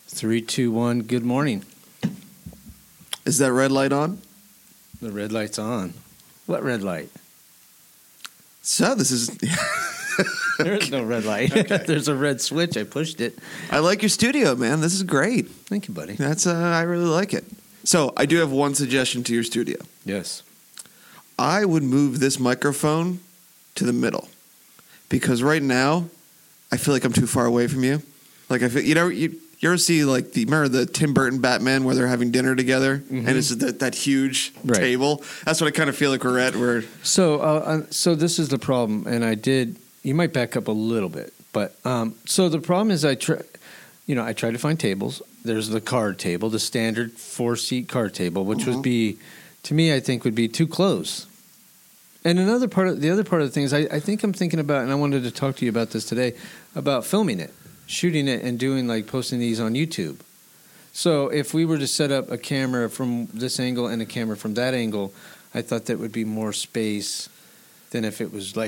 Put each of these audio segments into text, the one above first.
3, 2, 1. Good morning. Is that red light on? The red light's on. What red light? So this is... There's no red light. Okay. There's a red switch. I pushed it. I like your studio, man. This is great. Thank you, buddy. That's I really like it. So I do have one suggestion to your studio. Yes. I would move this microphone to the middle because right now I feel like I'm too far away from you. Like I feel, you ever see like remember the Tim Burton Batman where they're having dinner together and it's that huge table? That's what I kind of feel like we're at. So this is the problem, and you might back up a little bit, but so the problem is I tried to find tables. There's the card table, the standard 4-seat card table, which would be, to me, I think would be too close. And the other part of the thing is I think I'm thinking about, and I wanted to talk to you about this today, about filming it, shooting it, and doing posting these on YouTube. So if we were to set up a camera from this angle and a camera from that angle, I thought that would be more space than if it was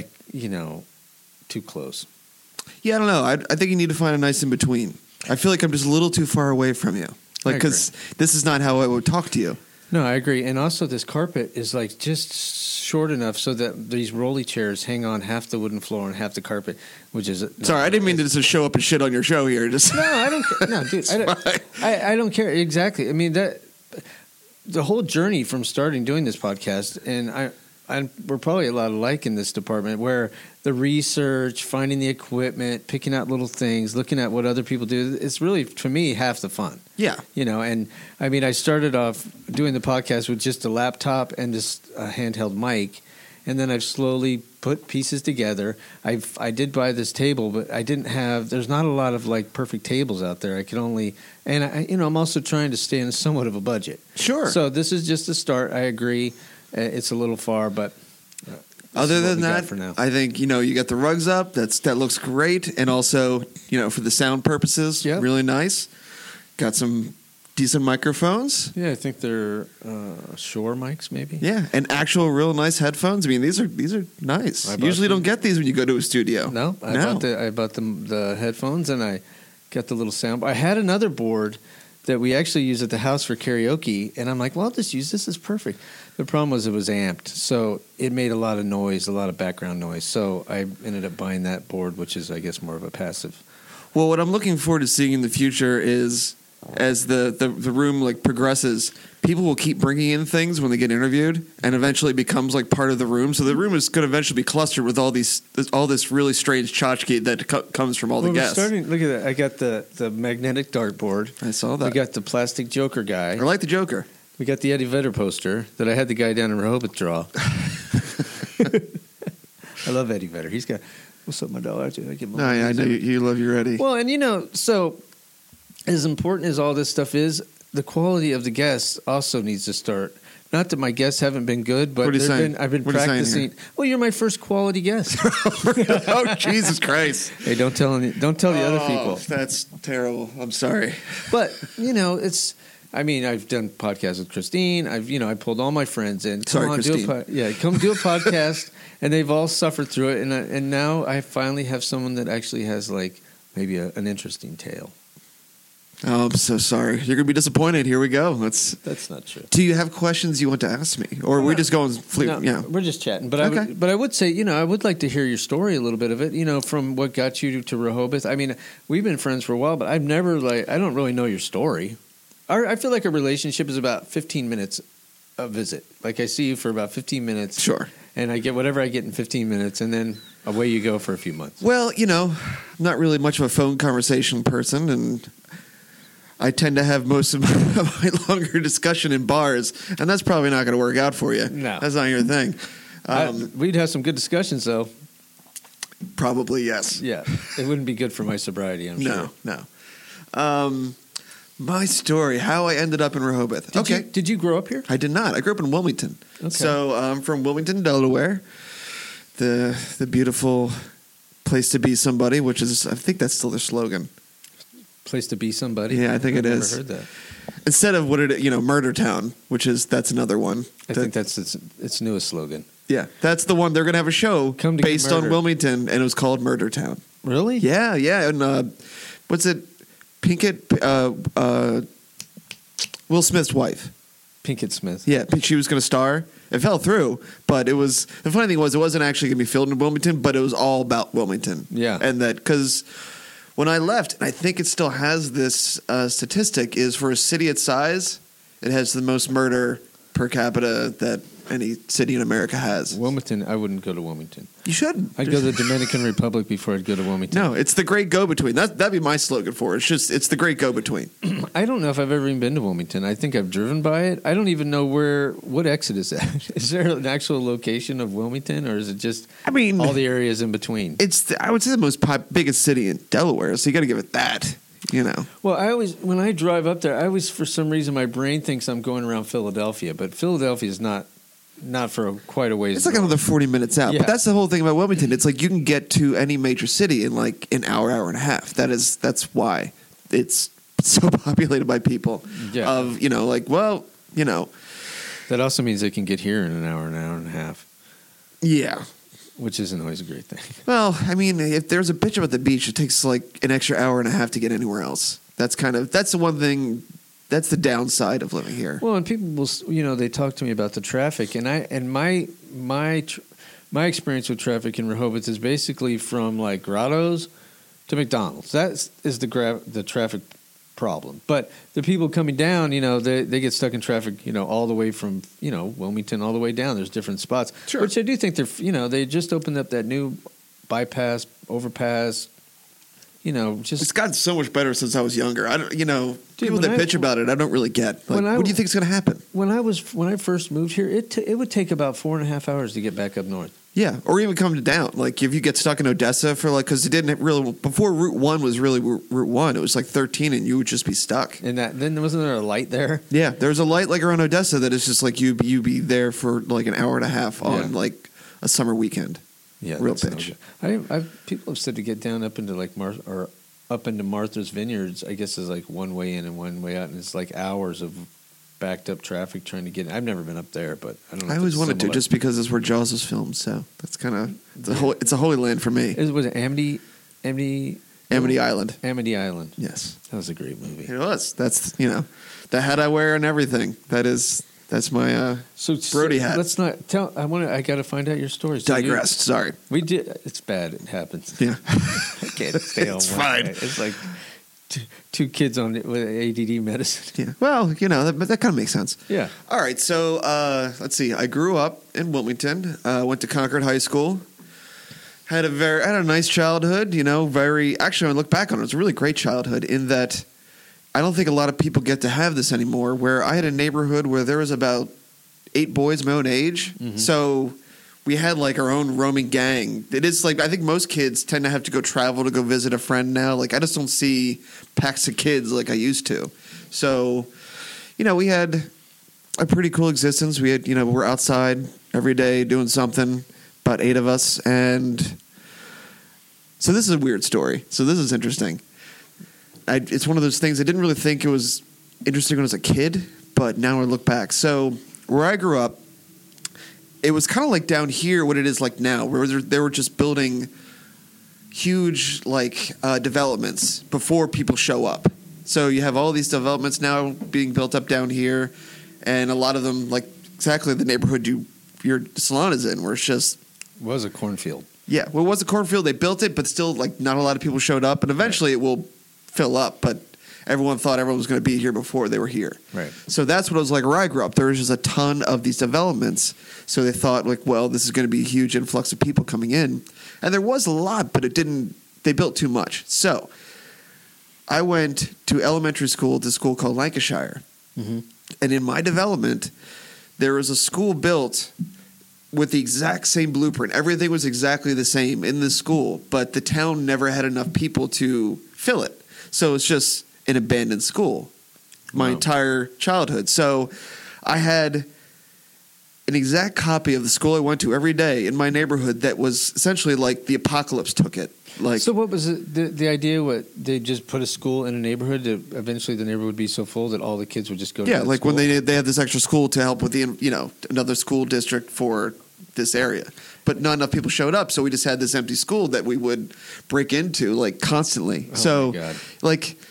too close. Yeah, I don't know. I think you need to find a nice in between. I feel like I'm just a little too far away from you. Because this is not how I would talk to you. No, I agree. And also this carpet is just short enough so that these rolly chairs hang on half the wooden floor and half the carpet, which is... Sorry, I didn't mean to just show up and shit on your show here. Just No, I don't care. No, dude, I don't care. Exactly. I mean, the whole journey from starting doing this podcast, and we're probably a lot alike in this department, where the research, finding the equipment, picking out little things, looking at what other people do, it's really, for me, half the fun. Yeah. And I mean, I started off doing the podcast with just a laptop and just a handheld mic, and then I've slowly put pieces together. I did buy this table, but I didn't have, there's not a lot of perfect tables out there. I could only, and I'm also trying to stay in somewhat of a budget. Sure. So this is just a start. I agree. It's a little far, but other than that, for now. I think you got the rugs up. That looks great, and also for the sound purposes, really nice. Got some decent microphones. Yeah, I think they're Shure mics, maybe. Yeah, and actual real nice headphones. I mean, these are nice. Usually don't get these when you go to a studio. No, I bought the headphones, and I got the little sound. I had another board that we actually use at the house for karaoke, and I'm like, well, I'll just use this. It's perfect. The problem was it was amped, so it made a lot of noise, a lot of background noise. So I ended up buying that board, which is, I guess, more of a passive. Well, what I'm looking forward to seeing in the future is, as the room progresses, people will keep bringing in things when they get interviewed, and eventually it becomes part of the room. So the room is going to eventually be clustered with all this really strange tchotchke that comes from all the guests. Look at that! I got the magnetic dartboard. I saw that. We got the plastic Joker guy. I like the Joker. We got the Eddie Vedder poster that I had the guy down in Rehoboth draw. I love Eddie Vedder. He's got, what's up, my dog? I know you love your Eddie. Well, and so as important as all this stuff is, the quality of the guests also needs to start. Not that my guests haven't been good, but I've been practicing. Well, you're my first quality guest. Oh, Jesus Christ! Hey, don't tell the other people. That's terrible. I'm sorry. But it's. I mean, I've done podcasts with Christine. I pulled all my friends in. Christine. Come do a podcast, and they've all suffered through it. And now I finally have someone that actually has maybe an interesting tale. Oh, I'm so sorry. You're gonna be disappointed. Here we go. That's not true. Do you have questions you want to ask me, or are we just going? No, we're just chatting. But okay. I would say, I would like to hear your story a little bit of it. From what got you to Rehoboth. I mean, we've been friends for a while, but I've never I don't really know your story. I feel like a relationship is about 15 minutes a visit. I see you for about 15 minutes. Sure. And I get whatever I get in 15 minutes, and then away you go for a few months. Well, I'm not really much of a phone conversation person, and I tend to have most of my longer discussion in bars, and that's probably not going to work out for you. No. That's not your thing. We'd have some good discussions, though. Probably, yes. Yeah. It wouldn't be good for my sobriety, I'm sure. No. My story, how I ended up in Rehoboth. Did you grow up here? I did not. I grew up in Wilmington. Okay. So I'm from Wilmington, Delaware, the beautiful place to be somebody, which is, I think that's still their slogan. Place to be somebody? Yeah, I think it is. I've never heard that. Instead of Murder Town, that's another one. I think that's its newest slogan. Yeah, that's the one. They're going to have a show based on Wilmington, and it was called Murder Town. Really? Yeah. And what's it? Pinkett, Will Smith's wife. Pinkett Smith. Yeah, she was going to star. It fell through, but it was the funny thing was it wasn't actually going to be filmed in Wilmington, but it was all about Wilmington. Yeah, and that because when I left, and I think it still has this statistic, is for a city its size, it has the most murder per capita that any city in America has. Wilmington, I wouldn't go to Wilmington. You shouldn't. I'd go to the Dominican Republic before I'd go to Wilmington. No, it's the great go-between. That'd be my slogan for it. It's the great go-between. I don't know if I've ever even been to Wilmington. I think I've driven by it. I don't even know what exit is that. Is there an actual location of Wilmington, or is it just all the areas in between? I would say the most biggest city in Delaware, so you got to give it that. You know. Well, when I drive up there, I always, for some reason, my brain thinks I'm going around Philadelphia, but Philadelphia is not for quite a ways. It's like another 40 minutes out. Yeah. But that's the whole thing about Wilmington. It's like you can get to any major city in like an hour and a half. That's why it's so populated by people. Yeah. That also means they can get here in an hour and a half. Yeah. Which isn't always a great thing. Well, I mean, if there's a bitch about the beach, it takes like an extra hour and a half to get anywhere else. That's the one thing. That's the downside of living here. Well, and people will, they talk to me about the traffic, and my experience with traffic in Rehoboth is basically from like Grottoes to McDonald's. That is the traffic problem. But the people coming down, they get stuck in traffic, all the way from Wilmington all the way down. There's different spots, sure. Which I do think they just opened up that new bypass, overpass. It's gotten so much better since I was younger. I don't, people that bitch about it, I don't really get. Like, what do you think is going to happen? When I first moved here, it would take about 4.5 hours to get back up north. Yeah, or even come down. Like if you get stuck in Odessa for because it didn't really before Route 1 was really Route 1. It was like 13, and you would just be stuck. And then wasn't there a light there? Yeah, there's a light like around Odessa that is just like you be there for like an hour and a half on like a summer weekend. Yeah, real bitch. People have said to get down up into like up into Martha's Vineyards. I guess is like one way in and one way out, and it's like hours of backed up traffic trying to get in. I've never been up there, but I don't know. I always wanted to, just because it's where Jaws was filmed. So that's kind of it's a holy land for me. Was it Amity Island? Amity Island. Yes, that was a great movie. It was. That's the hat I wear and everything. That's my Brody hat. Let's not tell. I got to find out your stories. Digressed. Sorry. We did. It's bad. It happens. Yeah. I can't stay home. It's fine. It's like two kids on with ADD medicine. Yeah. Well, that kind of makes sense. Yeah. All right. So let's see. I grew up in Wilmington. Went to Concord High School. Had a nice childhood. Actually, when I look back on it, it was a really great childhood in that. I don't think a lot of people get to have this anymore, where I had a neighborhood where there was about 8 boys my own age. Mm-hmm. So we had like our own roaming gang. It is like, I think most kids tend to have to go travel to go visit a friend now. Like I just don't see packs of kids like I used to. So, we had a pretty cool existence. We had, we're outside every day doing something, about 8 of us. And so this is a weird story. So this is interesting. It's one of those things I didn't really think it was interesting when I was a kid, but now I look back. So where I grew up, it was kind of like down here what it is like now, where they were just building huge developments before people show up. So you have all these developments now being built up down here, and a lot of them, like exactly the neighborhood your salon is in, where it's just... It was a cornfield. Yeah, well, it was a cornfield. They built it, but still not a lot of people showed up, and eventually it will fill up, but everyone thought everyone was going to be here before they were here. Right. So that's what it was like where I grew up. There was just a ton of these developments. So they thought this is going to be a huge influx of people coming in. And there was a lot, but they built too much. So I went to elementary school at a school called Lancashire. Mm-hmm. And in my development, there was a school built with the exact same blueprint. Everything was exactly the same in the school, but the town never had enough people to fill it. So it's just an abandoned school my entire childhood. So I had an exact copy of the school I went to every day in my neighborhood that was essentially like the apocalypse took it. So what was it, the idea? What they just put a school in a neighborhood that eventually the neighborhood would be so full that all the kids would just go to that like school? when they had this extra school to help with the another school district for this area. But not enough people showed up, so we just had this empty school that we would break into constantly. Oh my God.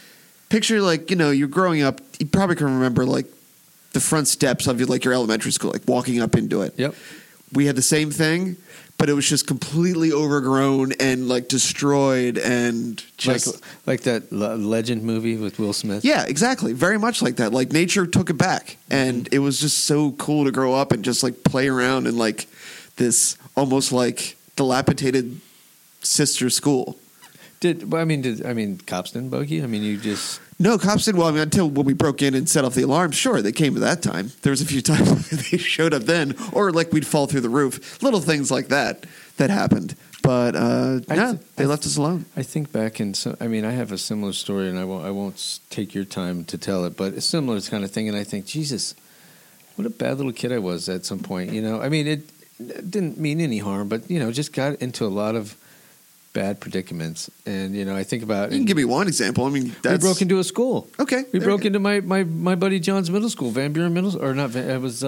picture like, you know, you're growing up. You probably can remember like the front steps of your elementary school, like walking up into it. Yep. We had the same thing, but it was just completely overgrown and like destroyed and just like that Legend movie with Will Smith. yeah, exactly. Very much like that. Like nature took it back, and it was just so cool to grow up and just like play around in like this almost like dilapidated sister school. Did cops didn't bug you? I mean, you just No, cops didn't. Well, I mean, until when we broke in and set off the alarm, sure, they came at that time. There was a few times they showed up then, or like we'd fall through the roof. Little things like that happened. But they left us alone. I think back in I have a similar story, and I won't take your time to tell it, but a similar kind of thing. And I think, Jesus, what a bad little kid I was at some point. You know, I mean, it didn't mean any harm, but you know, just got into a lot of bad predicaments. And you know, I think about you can give me one example. I mean, we broke into a school. Okay, we broke into my buddy John's middle school, Van Buren Middle, or not? It was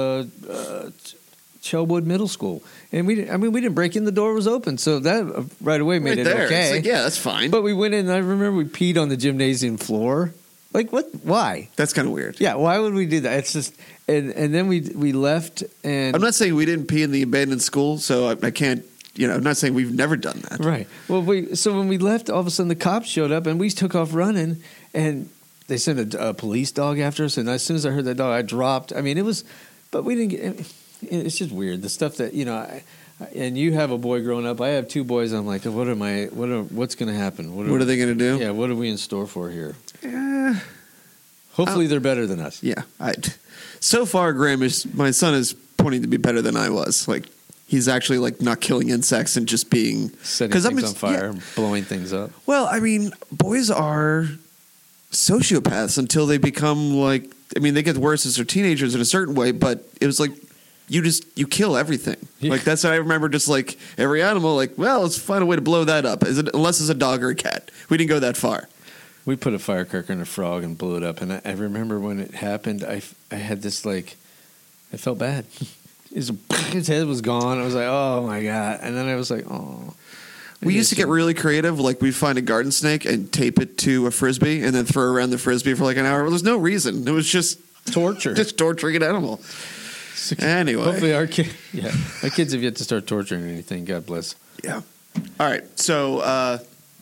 Chelwood Middle School, and we didn't break in. The door was open, so that right away made it there. okay. It's like, yeah, that's fine. But we went in, and I remember we peed on the gymnasium floor. Like what? Why? That's kind of weird. Yeah, why would we do that? It's just, and then we left, and I'm not saying we didn't pee in the abandoned school, so I can't. You know, I'm not saying we've never done that. Right. Well, so when we left, all of a sudden the cops showed up, and we took off running, and they sent a police dog after us. And as soon as I heard that dog, I dropped. I mean, it was, but we didn't get. It's just weird, the stuff that you know. And you have a boy growing up. I have two boys. I'm like, what's going to happen? What are they going to do? Yeah. What are we in store for here? Hopefully, they're better than us. Yeah. So far, Graham my son is pointing to be better than I was. Like. He's actually like not killing insects and just being setting things on fire, blowing things up. Well, I mean, boys are sociopaths until they become like. I mean, they get worse as they're teenagers in a certain way, but it was like you kill everything. Yeah. Like that's what I remember. Just like every animal, like let's find a way to blow that up. Unless it's a dog or a cat. We didn't go that far. We put a firecracker in a frog and blew it up, and I remember when it happened. I had this like, I felt bad. His head was gone. I was like, oh, my God. And then I was like, oh. We used to get really creative. Like, we'd find a garden snake and tape it to a Frisbee and then throw around the Frisbee for like an hour. Well, there's no reason. It was just torture. Just torturing an animal. Anyway. Hopefully our kids have yet to start torturing anything. God bless. Yeah. All right. So,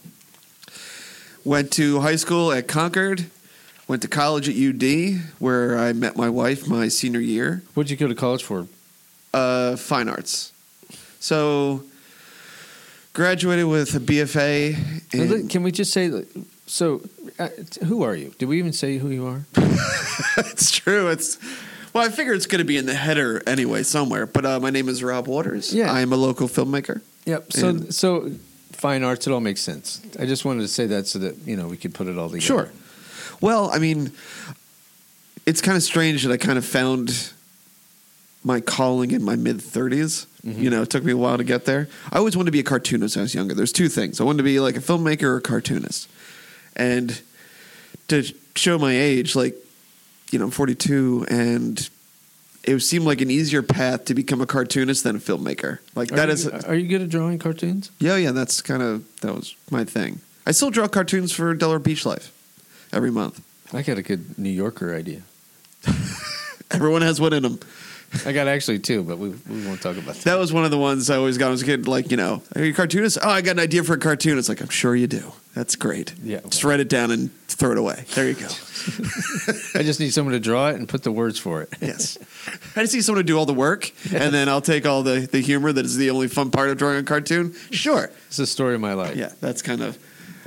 went to high school at Concord. Went to college at UD, where I met my wife my senior year. What did you go to college for? Fine arts. So, graduated with a BFA. Can we just say, so, who are you? Did we even say who you are? It's true. Well, I figure it's going to be in the header anyway somewhere. But my name is Rob Waters. Yeah. I am a local filmmaker. Yep. So fine arts, it all makes sense. I just wanted to say that so that, you know, we could put it all together. Sure. Well, I mean, it's kind of strange that I kind of found my calling in my mid-30s. Mm-hmm. You know, it took me a while to get there. I always wanted to be a cartoonist when I was younger. There's two things. I wanted to be like a filmmaker or a cartoonist. And to show my age, like, you know, I'm 42, and it seemed like an easier path to become a cartoonist than a filmmaker. Like Are you good at drawing cartoons? Yeah, that was my thing. I still draw cartoons for Delaware Beach Life every month. I got a good New Yorker idea. Everyone has one in them. I got actually two, but we won't talk about that. That was one of the ones I always got as a kid. Like, you know, are you a cartoonist? Oh, I got an idea for a cartoon. It's like, I'm sure you do. That's great. Yeah, just write it down and throw it away. There you go. I just need someone to draw it and put the words for it. Yes. I just need someone to do all the work, and then I'll take all the humor that is the only fun part of drawing a cartoon. Sure. It's the story of my life. Yeah, that's kind of.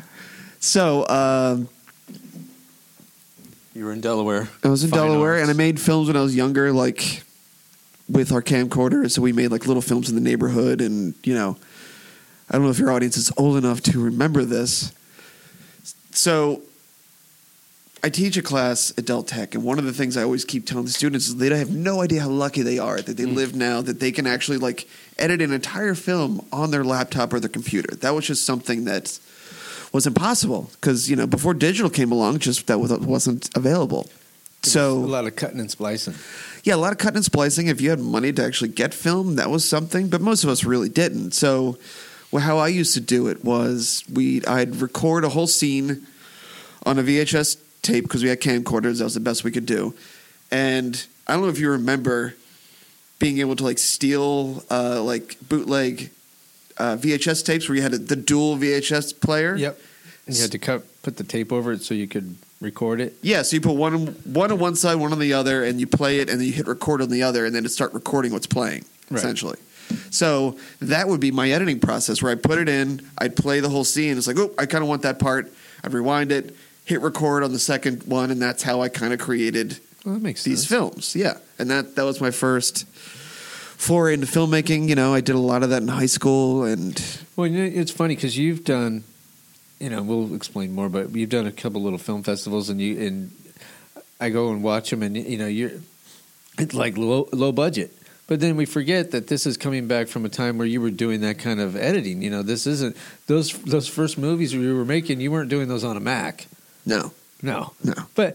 So, you were in Delaware. I was in Delaware, and I made films when I was younger, like with our camcorder. So we made like little films in the neighborhood, and you know, I don't know if your audience is old enough to remember this. So I teach a class at Del Tech, and one of the things I always keep telling the students is they have no idea how lucky they are that they live now, that they can actually like edit an entire film on their laptop or their computer. That was just something that was impossible because, you know, before digital came along, just that wasn't available. So a lot of cutting and splicing. Yeah, a lot of cutting and splicing. If you had money to actually get film, that was something, but most of us really didn't. So how I used to do it was I'd record a whole scene on a VHS tape because we had camcorders. That was the best we could do. And I don't know if you remember being able to like steal like bootleg VHS tapes where you had the dual VHS player. Yep. And you had to put the tape over it so you could record it. Yeah, so you put one on one side, one on the other, and you play it, and then you hit record on the other, and then it start recording what's playing, essentially. So that would be my editing process, where I put it in, I'd play the whole scene. It's like, oh, I kind of want that part. I'd rewind it, hit record on the second one, and that's how I kind of created that makes these sense. films. Yeah, and that was my first foray into filmmaking. You know, I did a lot of that in high school, and well, you know, it's funny because you've done. You know, we'll explain more, but you've done a couple little film festivals, and I go and watch them, and you know, it's like low budget. But then we forget that this is coming back from a time where you were doing that kind of editing. You know, this isn't those first movies you were making. You weren't doing those on a Mac. No. But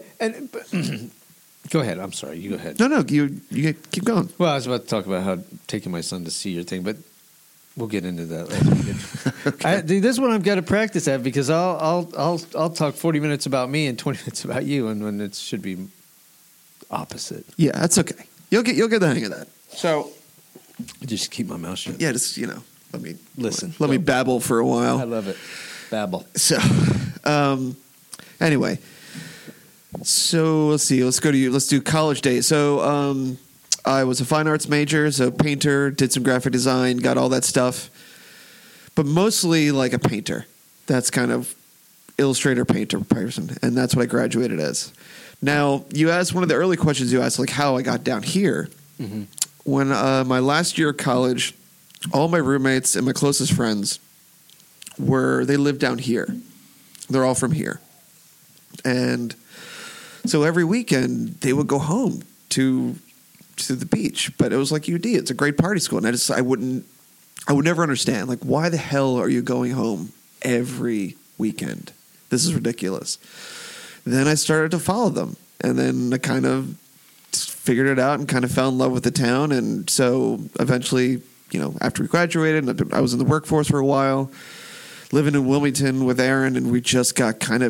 go ahead. I'm sorry. You go ahead. No. You keep going. Well, I was about to talk about how taking my son to see your thing, but we'll get into that later. Okay. This one I've got to practice at because I'll talk 40 minutes about me and 20 minutes about you, and when it should be opposite. Yeah, that's okay. You'll get the hang of that. So, just keep my mouth shut. Yeah, just let me listen. Let me babble for a while. I love it. Babble. So, anyway, so let's see. Let's go to you. Let's do college days. So, I was a fine arts major, so painter, did some graphic design, got all that stuff, but mostly like a painter. That's kind of illustrator, painter person, and that's what I graduated as. Now, you asked one of the early questions you asked, like how I got down here. Mm-hmm. When my last year of college, all my roommates and my closest friends they lived down here. They're all from here. And so every weekend they would go home to the beach, but it was like UD. It's a great party school, and I would never understand, like, why the hell are you going home every weekend? This is ridiculous. Then I started to follow them, and then I kind of figured it out and kind of fell in love with the town, and so eventually, after we graduated, I was in the workforce for a while, living in Wilmington with Aaron, and we just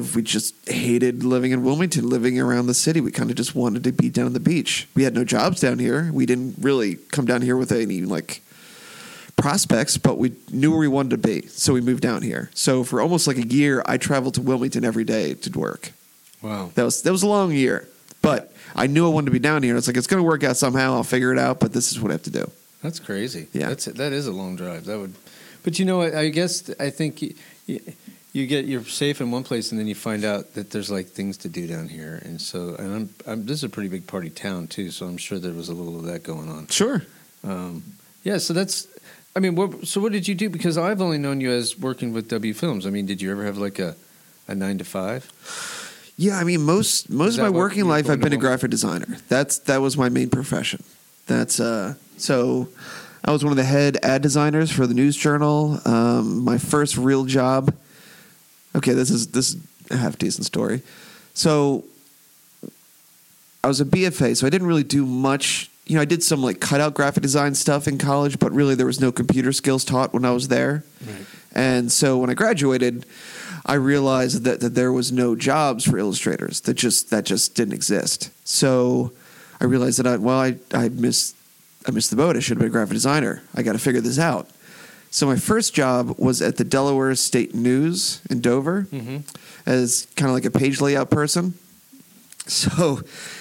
hated living in Wilmington, living around the city. We kind of just wanted to be down on the beach. We had no jobs down here. We didn't really come down here with any prospects, but we knew where we wanted to be. So we moved down here. So for almost like a year, I traveled to Wilmington every day to work. Wow. That was a long year, but I knew I wanted to be down here. It's like, it's going to work out somehow. I'll figure it out, but this is what I have to do. That's crazy. Yeah. That is a long drive. But you know what? I think you're safe in one place, and then you find out that there's like things to do down here, and so this is a pretty big party town too. So I'm sure there was a little of that going on. Sure. Yeah. So that's. I mean, what did you do? Because I've only known you as working with W Films. I mean, did you ever have like a 9 to 5? Yeah, I mean, most of my working life, I've been a graphic designer. That was my main profession. So I was one of the head ad designers for the News Journal. My first real job. Okay, this is a half decent story. So I was a BFA, so I didn't really do much. I did some like cutout graphic design stuff in college, but really there was no computer skills taught when I was there. Right. And so when I graduated, I realized that there was no jobs for illustrators. That just didn't exist. So I realized that I missed the boat. I should have been a graphic designer. I got to figure this out. So my first job was at the Delaware State News in Dover, mm-hmm. as kind of like a page layout person. So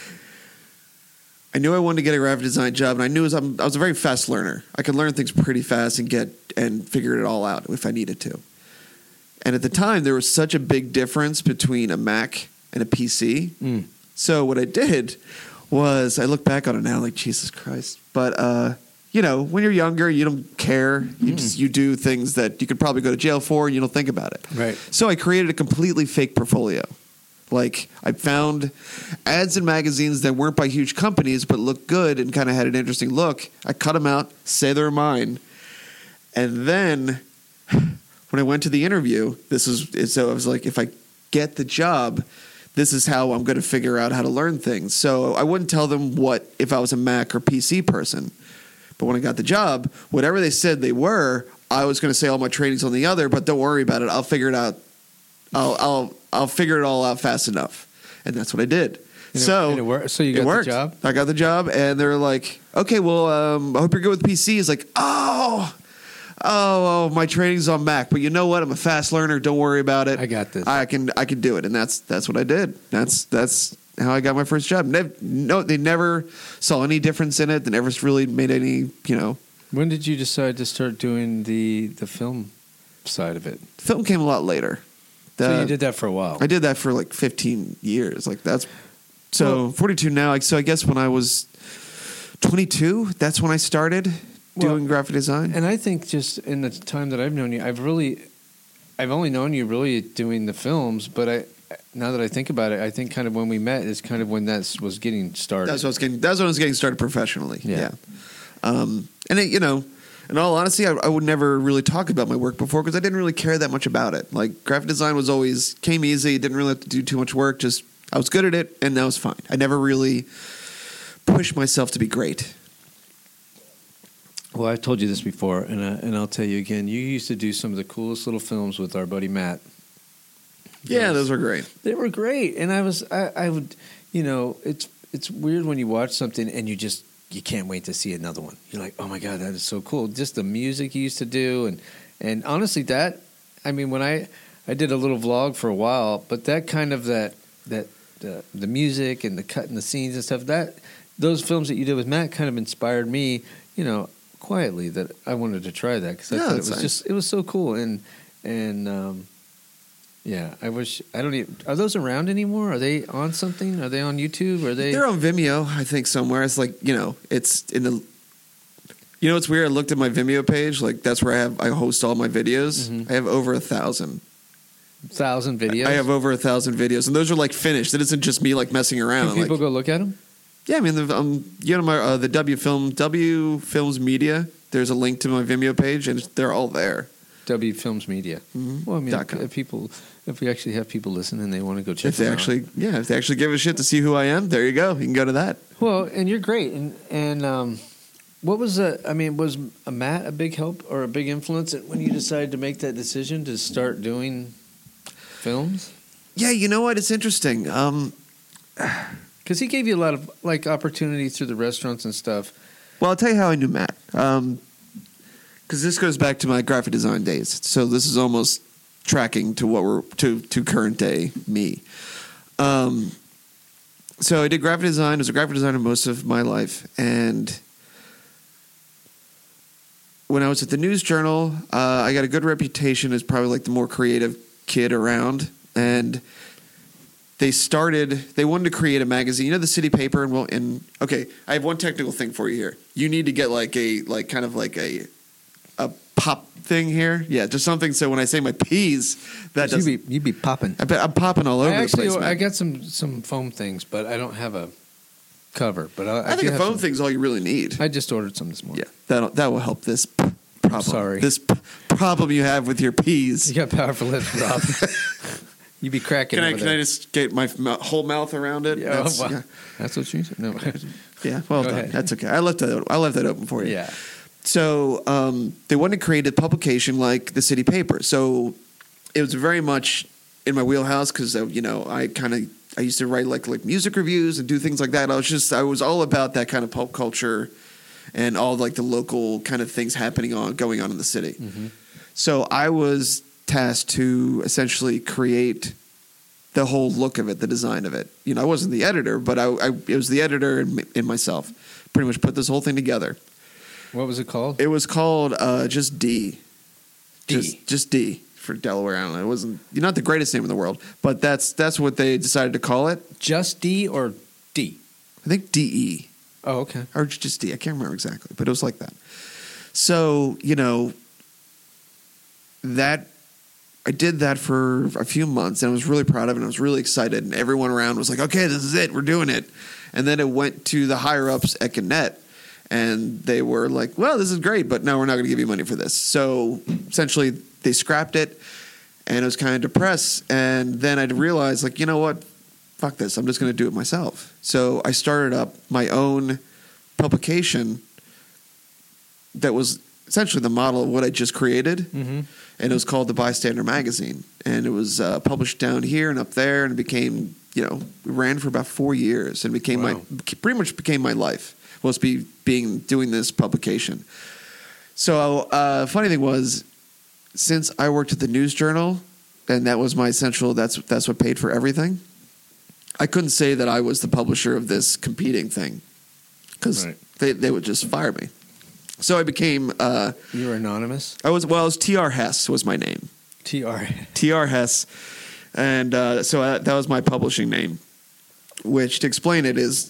I knew I wanted to get a graphic design job, and I knew I was a very fast learner. I could learn things pretty fast and figure it all out if I needed to. And at the time, there was such a big difference between a Mac and a PC. Mm. So what I did was, I look back on it now like, Jesus Christ. But, when you're younger, you don't care. You do things that you could probably go to jail for, and you don't think about it. Right. So I created a completely fake portfolio. Like, I found ads in magazines that weren't by huge companies but looked good and kind of had an interesting look. I cut them out, say they're mine. And then when I went to the interview, so I was like, if I get the job, this is how I'm going to figure out how to learn things. So I wouldn't tell them if I was a Mac or PC person. But when I got the job, whatever they said they were, I was going to say all my training's on the other, but don't worry about it. I'll figure it out. I'll figure it all out fast enough. And that's what I did. And So so you it got the worked. job? I got the job, and they're like, okay, well, I hope you're good with PC. It's like, oh, my training's on Mac, but you know what? I'm a fast learner. Don't worry about it. I got this. I can do it, and that's what I did. That's how I got my first job. They never saw any difference in it. They never really made any, When did you decide to start doing the film side of it? Film came a lot later. So you did that for a while. I did that for like 15 years. Like that's so 42 now. Like, so I guess when I was 22, that's when I started doing graphic design. And I think just in the time that I've known you, I've only known you really doing the films. But now that I think about it, I think kind of when we met is kind of when that was getting started. That's when I was getting started professionally. Yeah. And it, in all honesty, I would never really talk about my work before because I didn't really care that much about it. Like graphic design came easy. Didn't really have to do too much work. Just I was good at it, and that was fine. I never really pushed myself to be great. Well, I've told you this before, and I'll tell you again. You used to do some of the coolest little films with our buddy Matt. Yeah, those were great. They were great, and I would, it's weird when you watch something and you can't wait to see another one. You're like, oh my God, that is so cool. Just the music you used to do. And honestly when I did a little vlog for a while, but that kind of the music and the cutting the scenes and stuff, those films that you did with Matt kind of inspired me, quietly that I wanted to try that because I thought it was nice. it was so cool. Yeah, are those around anymore? Are they on something? Are they on YouTube? They're on Vimeo, I think, somewhere. It's like, it's in the, it's weird. I looked at my Vimeo page. Like that's where I host all my videos. Mm-hmm. I have over 1,000. 1,000 videos? I have over 1,000 videos, and those are like finished. It isn't just me like messing around. Can people go look at them? Yeah, I mean, the W Films Media. There's a link to my Vimeo page, and they're all there. W Films Media. Mm-hmm. Well, I mean, if we actually have people listening, they want to go check them out. If they actually give a shit to see who I am, there you go. You can go to that. Well, and you're great. And what was was Matt a big help or a big influence when you decided to make that decision to start doing films? Yeah, you know what? It's interesting. Because he gave you a lot of opportunity through the restaurants and stuff. Well, I'll tell you how I knew Matt. Because this goes back to my graphic design days. So this is almost tracking to what we're to current day me. So I did graphic design. I was a graphic designer most of my life, and when I was at the News Journal, I got a good reputation as probably like the more creative kid around, and they wanted to create a magazine, the city paper, and okay, I have one technical thing for you here. You need to get a pop thing here. Yeah, just something so when I say my P's, that doesn't... You'd be popping. I'm popping all over the place, man. I got some foam things, but I don't have a cover. But I think a foam thing's all you really need. I just ordered some this morning. Yeah, that will help this problem. Sorry. This problem you have with your P's. You got powerful lips, Rob. You'd be cracking over Can I just get my whole mouth around it? Yeah, that's what you said? No. Yeah, well Go done. ahead. That's okay. I left that open for you. Yeah. So they wanted to create a publication like the city paper. So it was very much in my wheelhouse because I used to write like music reviews and do things like that. I was all about that kind of pop culture and all like the local kind of things going on in the city. Mm-hmm. So I was tasked to essentially create the whole look of it, the design of it. I wasn't the editor, but it was the editor and myself. Pretty much put this whole thing together. What was it called? It was called just D. D. Just D for Delaware Island. It wasn't not the greatest name in the world, but that's what they decided to call it. Just D or D? I think DE. Oh, okay. Or just D. I can't remember exactly, but it was like that. So, that I did that for a few months, and I was really proud of it, and I was really excited, and everyone around was like, okay, this is it. We're doing it. And then it went to the higher-ups at Gannett, and they were like, well, this is great, but no, we're not going to give you money for this. So essentially they scrapped it, and I was kind of depressed. And then I realized, like, you know what? Fuck this. I'm just going to do it myself. So I started up my own publication that was essentially the model of what I just created. Mm-hmm. And it was called The Bystander Magazine. And it was published down here and up there, and it became, it ran for about 4 years and became pretty much became my life, was doing this publication. So funny thing was, since I worked at the News Journal, and that was my essential, that's what paid for everything, I couldn't say that I was the publisher of this competing thing, because they would just fire me. So I became... you were anonymous? I was T.R. Hess was my name. T.R. Hess. And so that was my publishing name, which, to explain it, is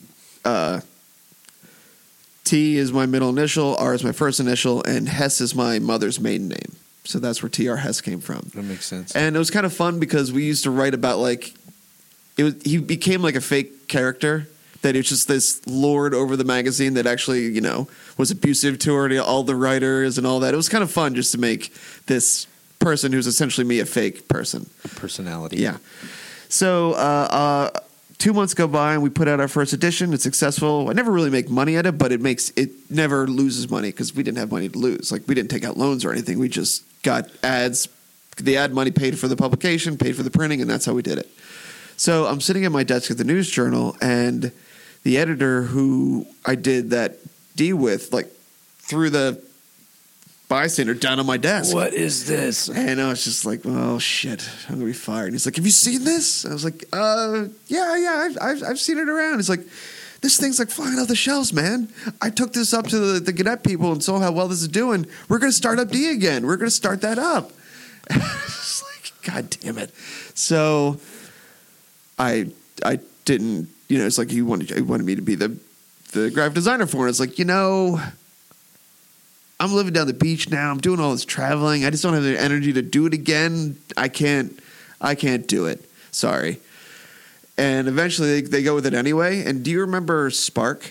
T is my middle initial, R is my first initial, and Hess is my mother's maiden name. So that's where T.R. Hess came from. That makes sense. And it was kind of fun because we used to write about, he became like a fake character. That he was just this lord over the magazine that actually, was abusive to all the writers and all that. It was kind of fun just to make this person who's essentially me a fake person. A personality. Yeah. So 2 months go by and we put out our first edition. It's successful. I never really make money at it, but it never loses money because we didn't have money to lose. We didn't take out loans or anything. We just got ads. The ad money paid for the publication, paid for the printing, and that's how we did it. So I'm sitting at my desk at the News Journal, and the editor who I did that D with, threw the Bystander down on my desk. What is this? And I was just like, oh, shit, I'm going to be fired. And he's like, have you seen this? I was like, yeah, I've seen it around. He's like, this thing's flying off the shelves, man. I took this up to the Gannett people and saw how well this is doing. We're going to start up D again. We're going to start that up. And I was like, God damn it. So I didn't, it's like he wanted me to be the graphic designer for it. It's like, I'm living down the beach now. I'm doing all this traveling. I just don't have the energy to do it again. I can't do it. Sorry. And eventually they go with it anyway. And do you remember Spark?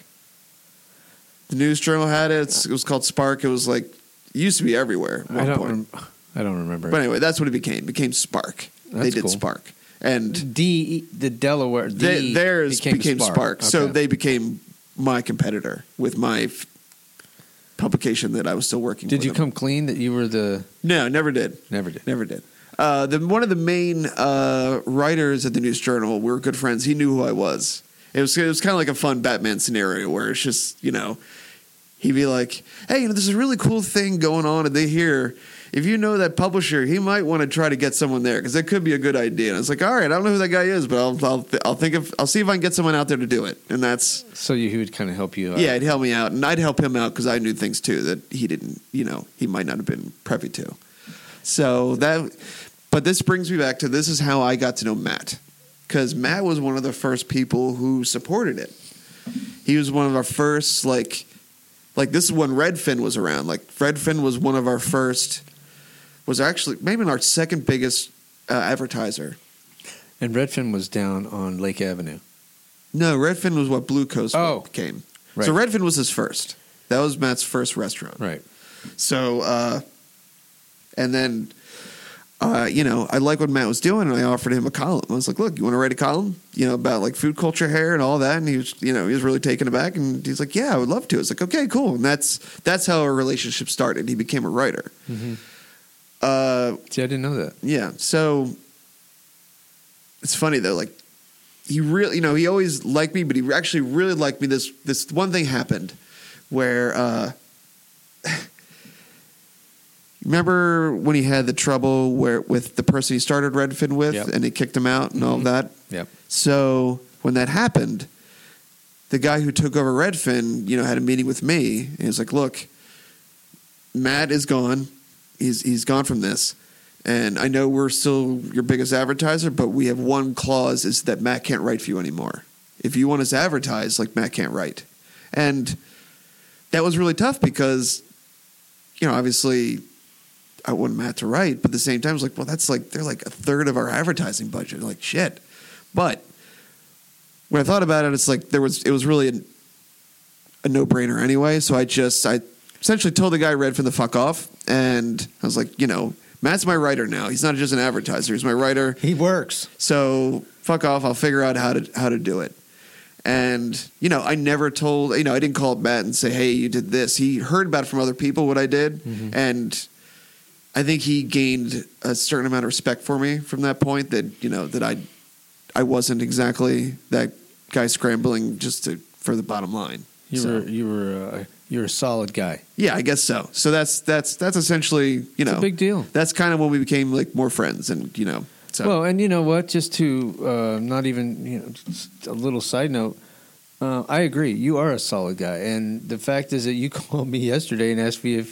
The News Journal had it. It was called Spark. It was it used to be everywhere. I don't remember. But anyway, that's what it became. It became Spark. They did cool. Spark. And the Delaware, theirs became Spark. Okay. So they became my competitor with my publication that I was still working. Did you come clean that you were the? No, never did. Never did. One of the main writers at the News Journal, we were good friends. He knew who I was. It was kind of like a fun Batman scenario where it's just he'd be like, hey, there's a really cool thing going on, and they hear. If you know that publisher, he might want to try to get someone there because that could be a good idea. And I was like, all right, I don't know who that guy is, but I'll see if I can get someone out there to do it. And that's so he would kind of help you out. Yeah, he'd help me out, and I'd help him out because I knew things too that he didn't. He might not have been privy to. So but this brings me back to this is how I got to know Matt, because Matt was one of the first people who supported it. He was one of our first this is when Redfin was around. Redfin was one of our first. Was actually maybe our second biggest advertiser. And Redfin was down on Lake Avenue. No, Redfin was what Blue Coast became. Right. So Redfin was his first. That was Matt's first restaurant. Right. So, and then, I like what Matt was doing, and I offered him a column. I was like, look, you want to write a column, about food culture hair and all that? And he was, he was really taken aback, and he's like, yeah, I would love to. It's like, okay, cool. And that's how our relationship started. He became a writer. Mm-hmm. See, I didn't know that. Yeah, so it's funny though. He really, he always liked me, but he actually really liked me. This one thing happened where, remember when he had the trouble with the person he started Redfin with, and he kicked him out and all that. Yep. So when that happened, the guy who took over Redfin, had a meeting with me, and he was like, "Look, Matt is gone." He's gone from this, and I know we're still your biggest advertiser, but we have one clause is that Matt can't write for you anymore. If you want us to advertise, Matt can't write. And that was really tough because, obviously I want Matt to write, but at the same time, I was like, well, that's they're a third of our advertising budget. Shit. But when I thought about it, it's it was really a no-brainer anyway. So I essentially told the guy Redfin to fuck off, and I was like, Matt's my writer now. He's not just an advertiser; he's my writer. He works. So fuck off. I'll figure out how to do it. And, you know, I never told, you know, I didn't call Matt and say, hey, you did this. He heard about it from other people, what I did. Mm-hmm. And I think he gained a certain amount of respect for me from that point, that, you know, that I wasn't exactly that guy scrambling just for the bottom line. You were a solid guy. Yeah, I guess so. So that's essentially, you know, It's a big deal. That's kind of when we became like more friends, and, you know. So. Well, and you know what? Just to not even, you know, just a little side note. I agree. You are a solid guy, and the fact is that you called me yesterday and asked me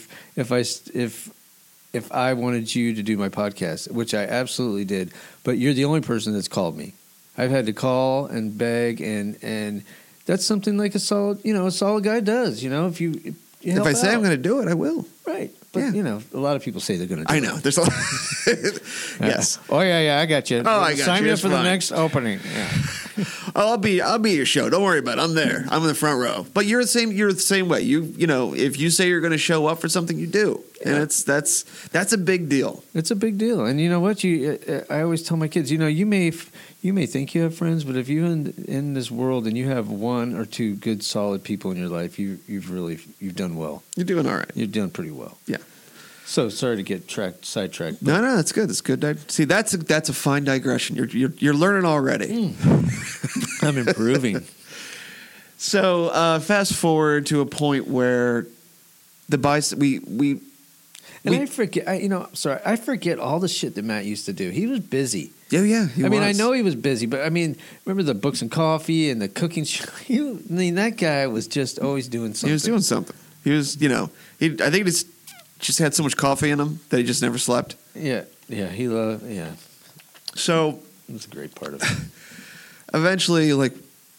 if I wanted you to do my podcast, which I absolutely did. But you're the only person that's called me. I've had to call and beg, and that's something like a solid guy does. You know, if I say I'm going to do it, I will. Right. But, Yeah. you know, a lot of people say they're going to do it. I know. There's a lot. Yes. Oh, yeah, I got you. Oh, I got Sign you. me up It's for the fine. next opening. Yeah. Oh, I'll be at your show. Don't worry about it. I'm there. I'm in the front row. But you're the same way. You know, if you say you're going to show up for something, you do. Yeah. And that's a big deal. It's a big deal. And you know what? I always tell my kids, you know, you may think you have friends, but if you're in this world and you have one or two good, solid people in your life, you've done well. You're doing all right. You've done pretty well. Yeah. So sorry to get sidetracked. No, that's good. That's good. See, that's a fine digression. You're learning already. I'm improving. So fast forward to a point where we I forget. I forget all the shit that Matt used to do. He was busy. Yeah. I know he was busy, but I mean, remember the books and coffee and the cooking show? That guy was just always doing something. He was doing something. He was, you know, I think he just had so much coffee in him that he just never slept. Yeah. He loved. Yeah. So That's a great part of it. eventually, like,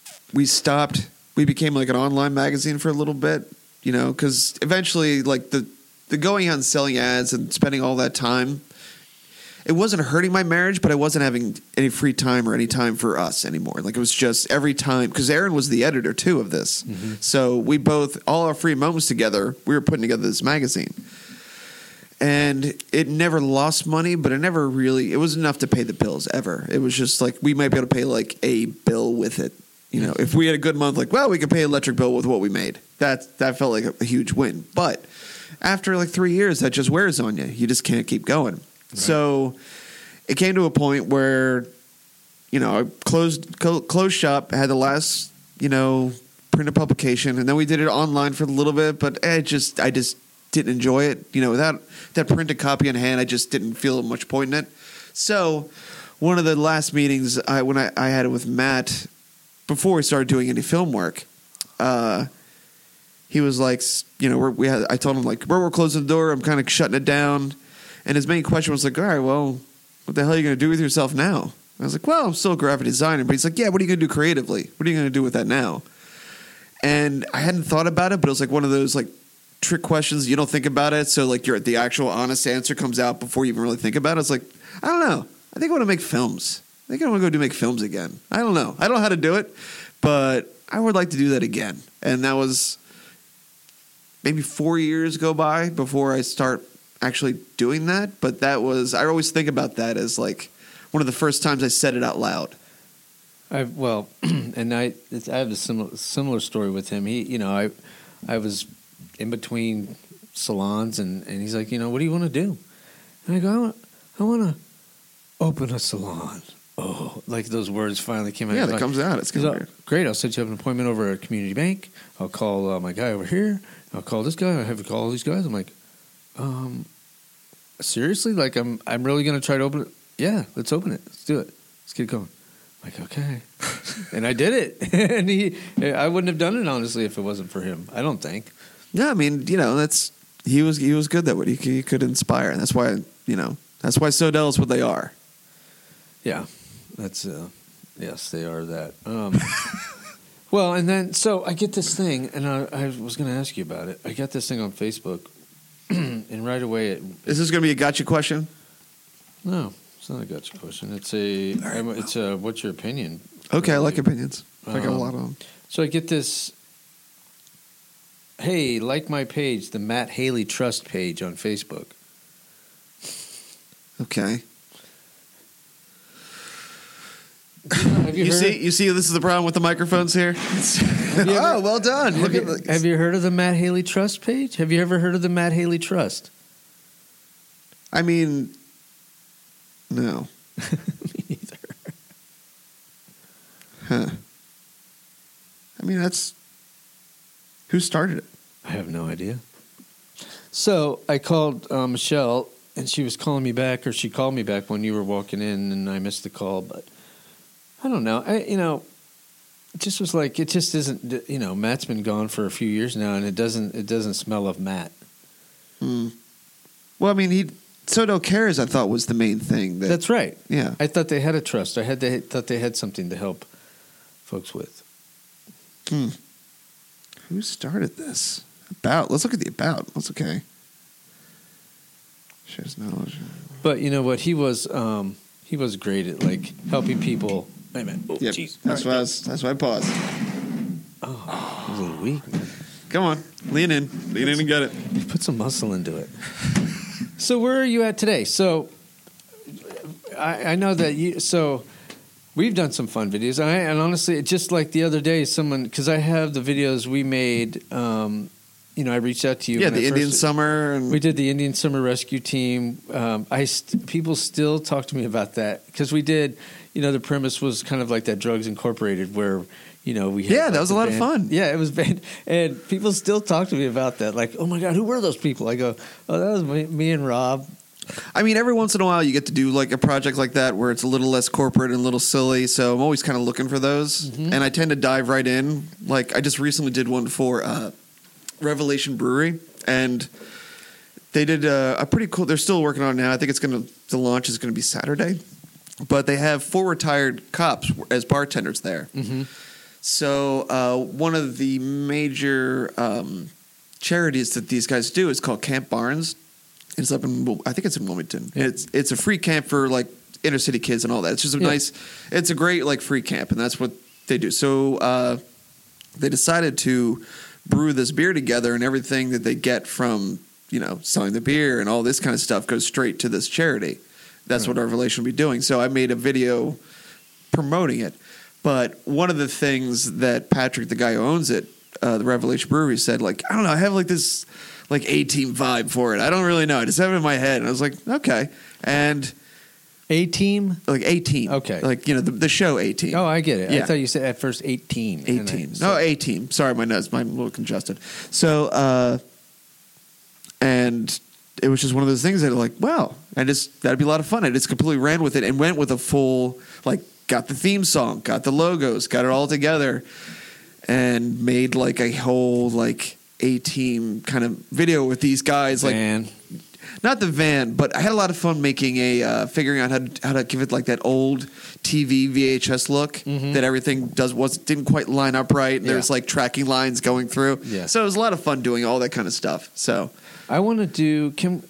we became like an online magazine for a little bit, you know, because eventually, like, the going out and selling ads and spending all that time, it wasn't hurting my marriage, but I wasn't having any free time or any time for us anymore. Like, it was just every time, because Aaron was the editor too of this. Mm-hmm. So we both, all our free moments together, we were putting together this magazine. And it never lost money, but it was enough to pay the bills ever. It was just like, we might be able to pay like a bill with it. You know, if we had a good month, like, well, we could pay an electric bill with what we made. That felt like a huge win. But after like 3 years, that just wears on you. You just can't keep going. Right. So it came to a point where, you know, I closed shop, had the last, you know, printed publication, and then we did it online for a little bit, but I just didn't enjoy it. You know, without that printed copy in hand, I just didn't feel much point in it. So one of the last meetings when I had it with Matt, before we started doing any film work, he was like, you know, I told him, like, we're closing the door. I'm kind of shutting it down. And his main question was like, all right, well, what the hell are you going to do with yourself now? I was like, well, I'm still a graphic designer. But he's like, yeah, what are you going to do creatively? What are you going to do with that now? And I hadn't thought about it, but it was like one of those like trick questions. You don't think about it. So like the actual honest answer comes out before you even really think about it. It's like, I don't know. I think I want to make films. I think I want to go make films again. I don't know. I don't know how to do it, but I would like to do that again. And that was maybe 4 years go by before I start actually doing that. But I always think about that as like one of the first times I said it out loud. I have a similar story with him. He, you know, I was in between salons, and he's like, you know, what do you want to do? And I go, I want to open a salon. Oh, like those words finally came out. Yeah, that comes out. It's kind of weird. Great. I'll set you up an appointment over at a community bank. I'll call my guy over here. I'll call this guy. I have to call all these guys. I'm like, seriously? Like, I'm really going to try to open it? Yeah, let's open it. Let's do it. Let's get going. I'm like, okay. And I did it. And I wouldn't have done it, honestly, if it wasn't for him. I don't think. Yeah, I mean, you know, he was good that way. He could inspire. And that's why Sodell is what they are. Yeah. That's yes, they are that. Well, and then so I get this thing, and I was going to ask you about it. I got this thing on Facebook, and right away is this going to be a gotcha question? No, it's not a gotcha question. It's a what's your opinion? Okay, I like opinions. I got a lot of them. So I get this. Hey, like my page, the Matt Haley Trust page on Facebook. Okay. Have You see, this is the problem with the microphones here. Oh, well done. Have you heard of the Matt Haley Trust page? Have you ever heard of the Matt Haley Trust? I mean, no. Me neither. Huh. I mean, that's who started it. I have no idea. So I called Michelle, and she was calling me back, or she called me back when you were walking in, and I missed the call. But I don't know. It just was like it just isn't. Matt's been gone for a few years now, and it doesn't smell of Matt. Hmm. Well, I mean, Soto Cares, I thought, was the main thing. That's right. Yeah. I thought they had a trust. Thought they had something to help folks with. Who started this? About. Let's look at the about. That's okay. Shares knowledge. But you know what? He was great at like helping people. Wait a minute. Oh, Yep. jeez. That's why I paused. Oh, he was a little weak, man. Come on. Lean in and get it. Put some muscle into it. So where are you at today? So I know that so we've done some fun videos. And honestly, just like the other day, because I have the videos we made, I reached out to you. Yeah, the Indian Summer. And we did the Indian Summer Rescue Team. People still talk to me about that because we did, the premise was kind of like that Drugs Incorporated where, we had. Yeah, that was a lot of fun. Yeah, it was bad. And people still talk to me about that. Like, oh my God, who were those people? I go, oh, that was me and Rob. I mean, every once in a while you get to do like a project like that where it's a little less corporate and a little silly. So I'm always kind of looking for those. Mm-hmm. And I tend to dive right in. Like I just recently did one for Revelation Brewery. And they did a pretty cool, they're still working on it now. I think the launch is going to be Saturday. But they have 4 retired cops as bartenders there. Mm-hmm. So one of the major charities that these guys do is called Camp Barnes. It's up in, I think it's in Wilmington. Yeah. It's a free camp for like inner city kids and all that. It's just it's a great like free camp, and that's what they do. So they decided to brew this beer together, and everything that they get from selling the beer and all this kind of stuff goes straight to this charity. That's what Revelation will be doing. So I made a video promoting it. But one of the things that Patrick, the guy who owns it, the Revelation Brewery, said, like, I don't know, I have like this like A-Team vibe for it. I don't really know. I just have it in my head. And I was like, okay. And A-Team? Like A-Team. Okay. Like, the show A-Team. Oh, I get it. Yeah. I thought you said at first 18. 18. No, A-Team. Sorry, my nose. I'm a little congested. So, and it was just one of those things that like, wow, that'd be a lot of fun. I just completely ran with it and went with a full, like, got the theme song, got the logos, got it all together, and made like a whole like A-Team kind of video with these guys. Like, not the van, but I had a lot of fun making figuring out how to give it like that old TV VHS look that everything didn't quite line up right. And there's like tracking lines going through. Yeah. So it was a lot of fun doing all that kind of stuff. So I want to do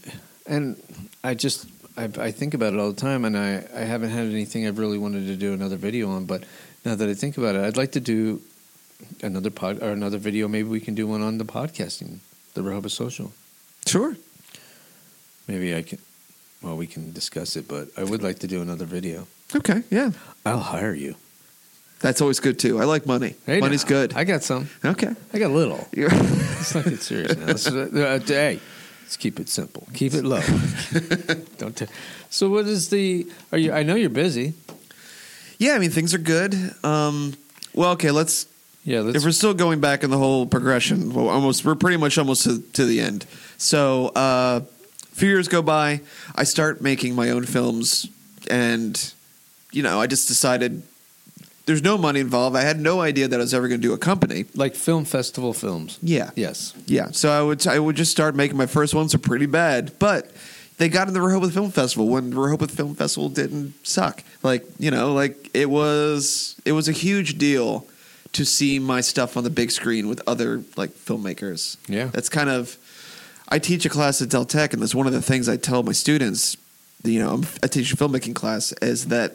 I think about it all the time, and I haven't had anything I've really wanted to do another video on. But now that I think about it, I'd like to do another video. Maybe we can do one on the podcasting, the Rehoboth Social. Sure. Maybe I can. Well, we can discuss it, but I would like to do another video. Okay. Yeah. I'll hire you. That's always good too. I like money. Hey, money's good. I got some. Okay. I got a little. Let's not get serious now. Hey. Let's keep it simple. Keep it low. So what is I know you're busy. Yeah, I mean, things are good. Well, okay, let's if we're still going back in the whole progression, we're pretty much almost to the end. So a few years go by, I start making my own films, and, I just decided there's no money involved. I had no idea that I was ever going to do a company. Like film festival films. Yeah. Yes. Yeah. So I would just start making my first ones. Are pretty bad, but they got in the Rehoboth Film Festival when the Rehoboth Film Festival didn't suck. Like, it was a huge deal to see my stuff on the big screen with other like filmmakers. Yeah. That's kind of, I teach a class at Del Tech, and that's one of the things I tell my students, I teach a filmmaking class, is that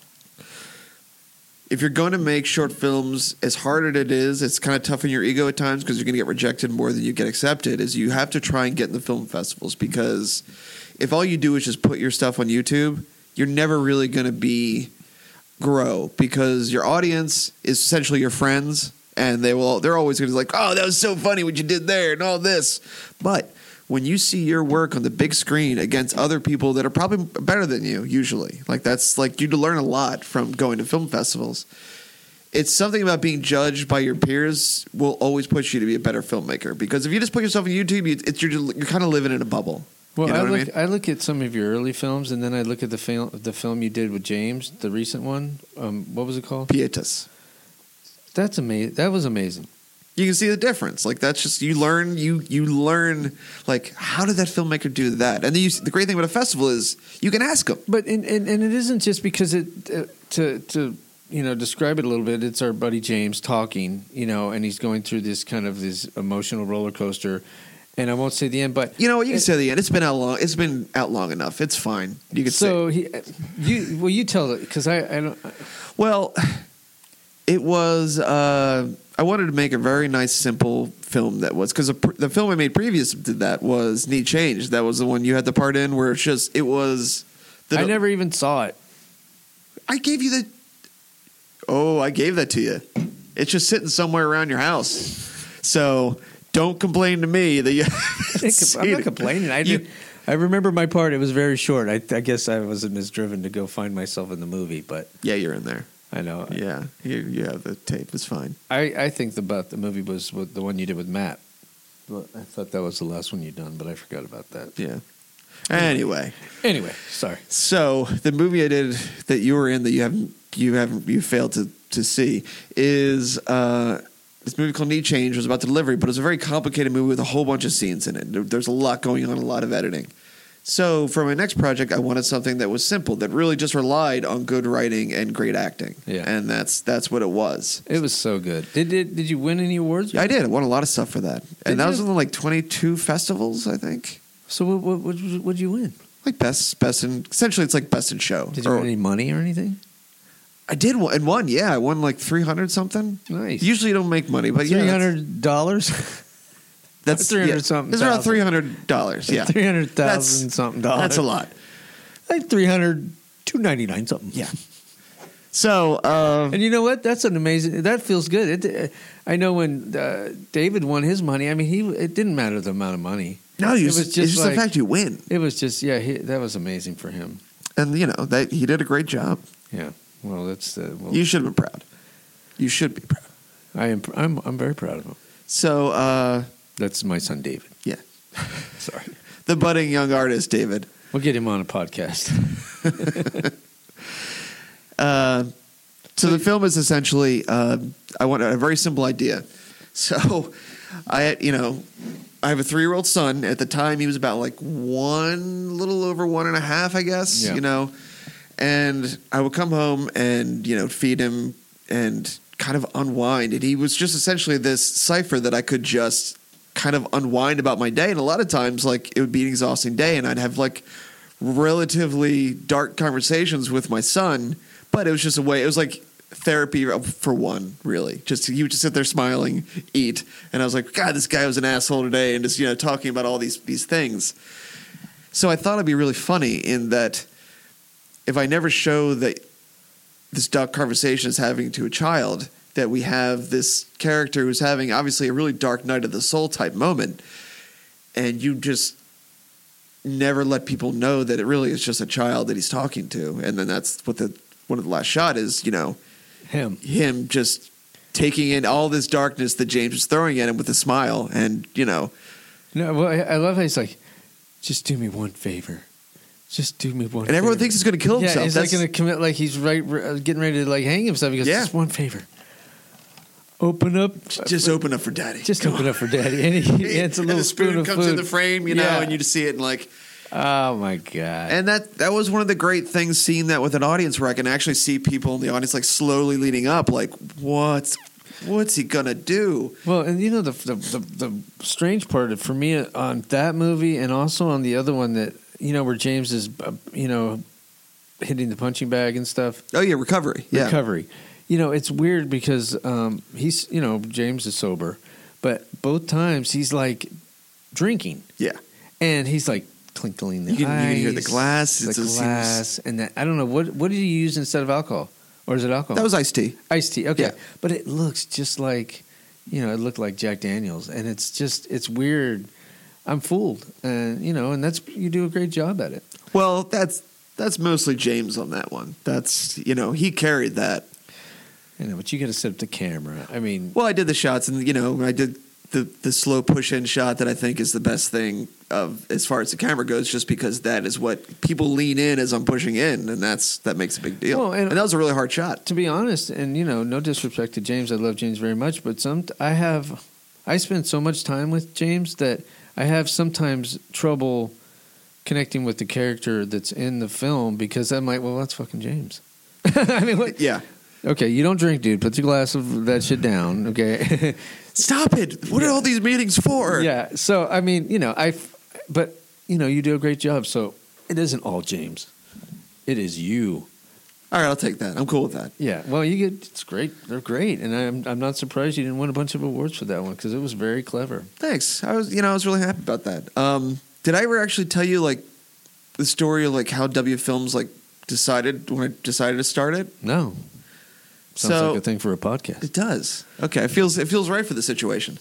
if you're going to make short films, as hard as it is, it's kind of tough on your ego at times because you're going to get rejected more than you get accepted, is you have to try and get in the film festivals, because if all you do is just put your stuff on YouTube, you're never really going to be grow because your audience is essentially your friends, and they're always going to be like, oh, that was so funny what you did there and all this. But when you see your work on the big screen against other people that are probably better than you, usually, like that's like you learn a lot from going to film festivals. It's something about being judged by your peers will always push you to be a better filmmaker, because if you just put yourself on YouTube, you're kind of living in a bubble. Well, you know I look at some of your early films, and then I look at the film you did with James, the recent one. What was it called? Pietas. That's amazing. That was amazing. You can see the difference. Like that's just you learn. You learn like how did that filmmaker do that? And then the great thing about a festival is you can ask them. But and it isn't just because it to describe it a little bit. It's our buddy James talking, and he's going through this kind of this emotional roller coaster. And I won't say the end, but you know what? You can say the end. It's been out long. It's been out long enough. It's fine. You can say. You tell it because I don't. Well, it was. I wanted to make a very nice, simple film that was because the film I made previous to that was Need Change. That was the one you had the part in where it was. I never even saw it. I gave you the. Oh, I gave that to you. It's just sitting somewhere around your house. So. Don't complain to me that you. I'm not complaining. I remember my part. It was very short. I guess I wasn't as driven to go find myself in the movie, but yeah, you're in there. I know. Yeah, you have the tape. It's fine. I think the movie was the one you did with Matt. Well, I thought that was the last one you'd done, but I forgot about that. Yeah. Anyway, sorry. So the movie I did that you were in that you failed to see is. This movie called Need Change was about delivery, but it was a very complicated movie with a whole bunch of scenes in it. There's a lot going on, a lot of editing. So for my next project, I wanted something that was simple, that really just relied on good writing and great acting. Yeah. And that's what it was. It was so good. Did you win any awards? Yeah, I did. I won a lot of stuff for that. And that was in like 22 festivals, I think. So what did you win? Like best in, essentially it's like best in show. Did you win any money or anything? I did and won. Yeah, I won like 300 something. Nice. Usually you don't make money, but $300. That's 300 something. It's around $300. Yeah, $300,000 something dollars. That's a lot. Like $299 something. Yeah. So, and you know what? That's an amazing. That feels good. I know when David won his money. I mean, it didn't matter the amount of money. No, it's just like, the fact you win. It was just that was amazing for him. And that he did a great job. Yeah. Well, you should have been proud. You should be proud. I am. I'm very proud of him. So that's my son, David. Yeah. Sorry. The budding young artist, David. We'll get him on a podcast. So the film is essentially I want a very simple idea. So I have a 3-year-old son. At the time, he was about like little over 1.5, I guess. Yeah. And I would come home and, feed him and kind of unwind. And he was just essentially this cipher that I could just kind of unwind about my day. And a lot of times, like, it would be an exhausting day, and I'd have, like, relatively dark conversations with my son. But it was just a way – it was like therapy for one, really. He would just sit there smiling, eat. And I was like, God, this guy was an asshole today, and just, talking about all these things. So I thought it'd be really funny in that – if I never show that this dark conversation is having to a child, that we have this character who's having obviously a really dark night of the soul type moment, and you just never let people know that it really is just a child that he's talking to, and then that's what one of the last shot is, him just taking in all this darkness that James is throwing at him with a smile, and No, well, I love how he's like, just do me one favor. Just do me one favor. And everyone thinks he's going to kill himself. Yeah, he's like going to commit, like he's getting ready to like hang himself. He goes, just one favor. Open up. Just open up for daddy. Just open up for daddy. And he adds a little spoon of food. comes in the frame, and you just see it and like. Oh, my God. And that was one of the great things, seeing that with an audience where I can actually see people in the audience like slowly leading up, like, what's he going to do? Well, and the strange part for me on that movie and also on the other one that, where James is, hitting the punching bag and stuff. Oh, yeah, Recovery. Yeah. Recovery. It's weird because he's, James is sober, but both times he's like drinking. Yeah. And he's like twinkling the ice. You can hear the glass. And that, I don't know, what did you use instead of alcohol? Or is it alcohol? That was iced tea. Iced tea. Okay. Yeah. But it looks just like, it looked like Jack Daniels. And it's weird. I'm fooled. And, and you do a great job at it. Well, that's mostly James on that one. That's, he carried that. But you got to set up the camera. I mean. Well, I did the shots and, I did the slow push-in shot that I think is the best thing as far as the camera goes, just because that is what people lean in as I'm pushing in, and that makes a big deal. Well, and that was a really hard shot. To be honest, and no disrespect to James, I love James very much, but I spend so much time with James that I have sometimes trouble connecting with the character that's in the film because I'm like, well, that's fucking James. I mean, what? Yeah. Okay, you don't drink, dude. Put the glass of that shit down, okay? Stop it. What are all these meetings for? Yeah, so, I mean, but, you do a great job, so it isn't all James. It is you. All right, I'll take that. I'm cool with that. Yeah, well, it's great. They're great, and I'm not surprised you didn't win a bunch of awards for that one because it was very clever. Thanks. I was really happy about that. Did I ever actually tell you, like, the story of, like, how W Films, like, decided when I decided to start it? No. Sounds like a thing for a podcast. It does. Okay, it feels right for the situation.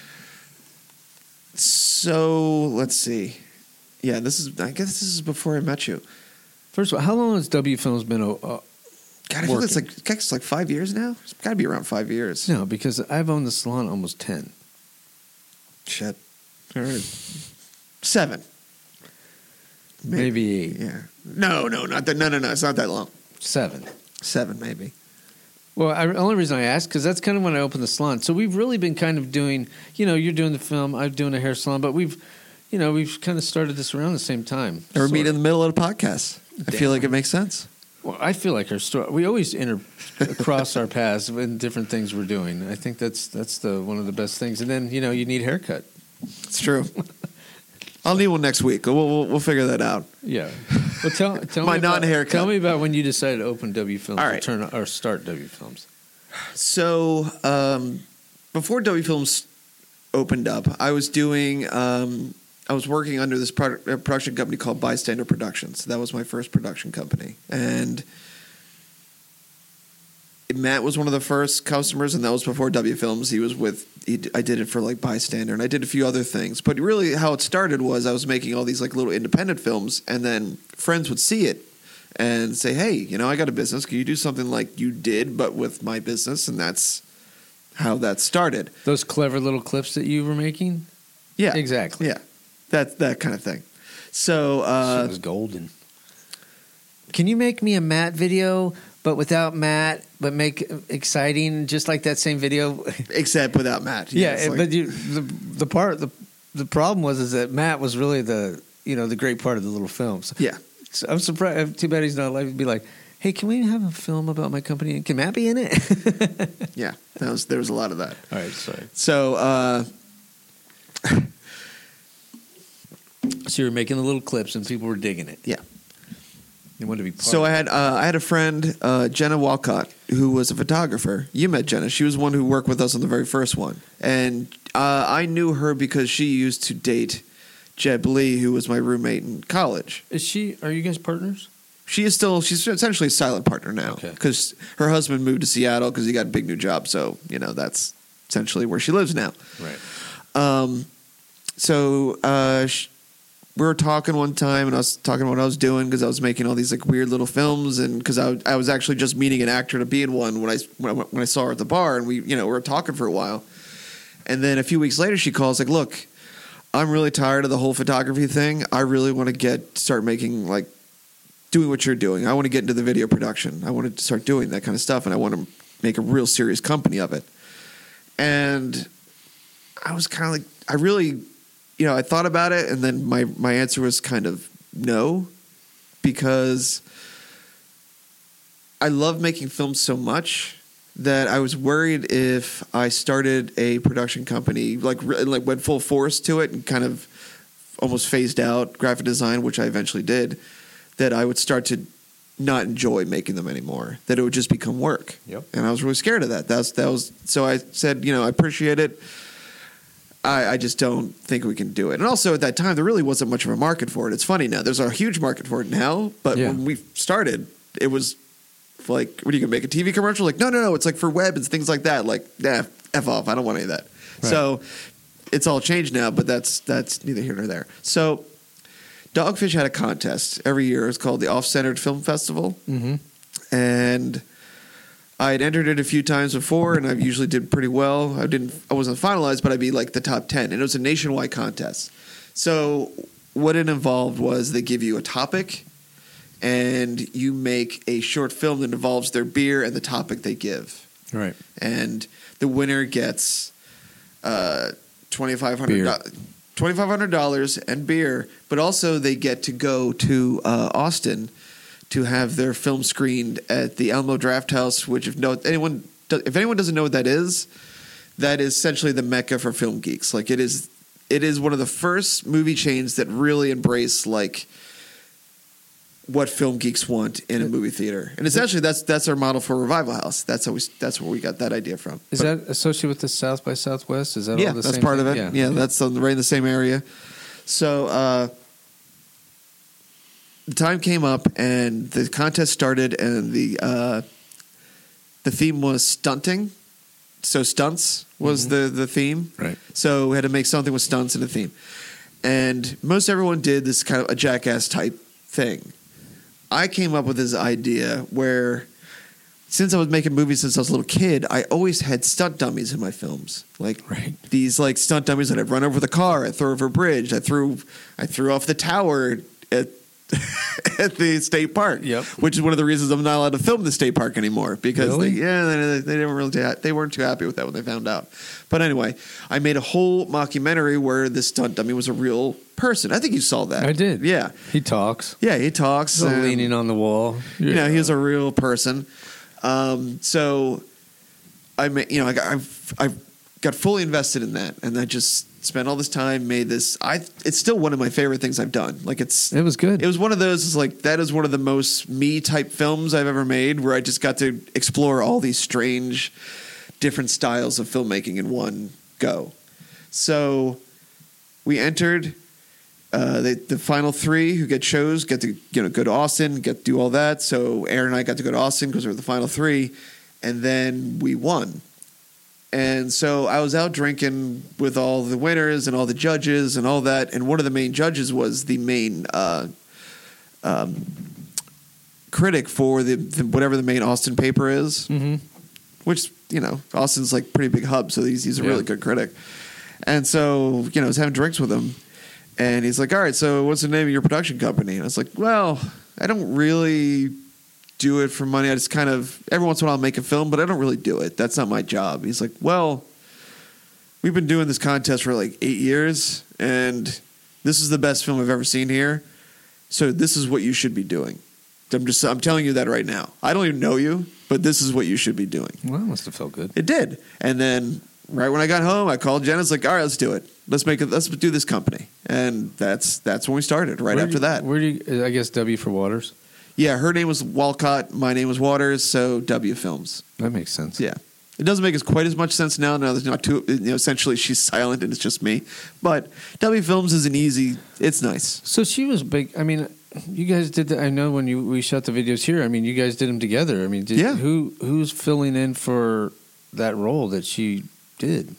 So let's see. Yeah, I guess this is before I met you. First of all, how long has W Films been God, I feel it's like 5 years now. It's got to be around 5 years. No, because I've owned the salon almost 10. Shit. All right. 7. Maybe 8. Yeah. No, not that. No. It's not that long. 7. 7, maybe. Well, the only reason I asked, because that's kind of when I opened the salon. So we've really been kind of doing, you're doing the film, I'm doing a hair salon, but we've kind of started this around the same time. Or meet in the middle of the podcast. I feel like it makes sense. Well, I feel like our story, we always cross our paths in different things we're doing. I think that's one of the best things. And then, you need a haircut. It's true. I'll need one next week. We'll figure that out. Yeah. Well, tell my me non-haircut. Tell me about when you decided to open W Films. All right. Or start W Films. So before W Films opened up, I was doing. I was working under this production company called Bystander Productions. That was my first production company, and Matt was one of the first customers, and that was before W Films. I did it for like Bystander, and I did a few other things. But really, how it started was I was making all these like little independent films, and then friends would see it and say, "Hey, I got a business. Can you do something like you did, but with my business?" And that's how that started. Those clever little clips that you were making. Yeah, exactly. Yeah, that kind of thing. So it was golden. Can you make me a Matt video? But without Matt, but make exciting, just like that same video. Except without Matt. Yeah, but the problem was that Matt was really the great part of the little films. Yeah, so I'm surprised. Too bad he's not alive. He'd be like, hey, can we have a film about my company? Can Matt be in it? Yeah, there was a lot of that. All right, sorry. So, so you were making the little clips and people were digging it. Yeah. They wanted to be part So of I had a friend, Jenna Walcott, who was a photographer. You met Jenna. She was the one who worked with us on the very first one. And I knew her because she used to date Jeb Lee, who was my roommate in college. Are you guys partners? She's essentially a silent partner now. Okay. Because her husband moved to Seattle because he got a big new job. So, that's essentially where she lives now. Right. We were talking one time, and I was talking about what I was doing because I was making all these like weird little films, and because I was actually just meeting an actor to be in one when I saw her at the bar, and we were talking for a while, and then a few weeks later she calls like, "Look, I'm really tired of the whole photography thing. I really want to start making like doing what you're doing. I want to get into the video production. I want to start doing that kind of stuff, and I want to make a real serious company of it." And I was kind of like, I really. I thought about it, and then my answer was kind of no, because I love making films so much that I was worried if I started a production company, like went full force to it and kind of almost phased out graphic design, which I eventually did, that I would start to not enjoy making them anymore, that it would just become work. Yep. And I was really scared of that. So I said, I appreciate it. I just don't think we can do it. And also at that time, there really wasn't much of a market for it. It's funny now. There's a huge market for it now, but when we started, it was like, what are you gonna make a TV commercial? Like, no, it's like for web and things like that. Like, F off, I don't want any of that. Right. So it's all changed now, but that's neither here nor there. So Dogfish had a contest every year. It's called the Off-Centered Film Festival. Mm-hmm. And I had entered it a few times before, and I usually did pretty well. I wasn't finalized, but I'd be like the top 10. And it was a nationwide contest. So what it involved was they give you a topic, and you make a short film that involves their beer and the topic they give. Right. And the winner gets $2,500 and beer, but also they get to go to Austin to have their film screened at the Alamo Drafthouse, which if anyone doesn't know what that is essentially the Mecca for film geeks. Like it is one of the first movie chains that really embrace like what film geeks want in a movie theater. And essentially that's our model for Revival House. That's where we got that idea from. Is that associated with the South by Southwest? Is that yeah, all the that's same part thing? of it. Yeah, that's right in the same area. So the time came up and the contest started, and the theme was stunting. So stunts was the theme. Right. So we had to make something with stunts in the theme. And most everyone did this kind of a Jackass type thing. I came up with this idea where, since I was making movies since I was a little kid, I always had stunt dummies in my films. Like these like stunt dummies that I'd run over the car, I'd throw over a bridge, I threw off the tower at at the state park. Yep. Which is one of the reasons I'm not allowed to film the state park anymore, because Really? they weren't too happy with that when they found out. But anyway, I made a whole mockumentary where this stunt dummy was a real person. I think you saw that. I did. Yeah. He talks. Yeah, he talks. He's and, leaning on the wall. you know, he was a real person. So I got fully invested in that, and I just spent all this time, made this. It's still one of my favorite things I've done. Like it was good. It was one of those. It's like that is one of the most me type films I've ever made, where I just got to explore all these strange, different styles of filmmaking in one go. So we entered. The final three who get to go to Austin, get to do all that. So Aaron and I got to go to Austin because we were the final three, and then we won. And so I was out drinking with all the winners and all the judges and all that, and one of the main judges was the main critic for the whatever the main Austin paper is, which Austin's like a pretty big hub, so he's a really good critic. And so I was having drinks with him. And he's like, all right, so what's the name of your production company? And I was like, well, I don't really do it for money. I just kind of, every once in a while I'll make a film, but I don't really do it. That's not my job. He's like, well, we've been doing this contest for like 8 years, and this is the best film I've ever seen here. So this is what you should be doing. I'm telling you that right now. I don't even know you, but this is what you should be doing. Well, that must have felt good. It did. And then right when I got home, I called Jen. It's like, all right, let's do it. Let's do this company. And that's when we started, after that. Where do you, I guess W for Waters? Yeah, her name was Walcott. My name was Waters, so W Films. That makes sense. Yeah. It doesn't make quite as much sense now. Now there's not two, essentially she's silent and it's just me. But W Films is it's nice. So she was big. I mean, you guys did I know when we shot the videos here, I mean, you guys did them together. I mean, who's filling in for that role that she did?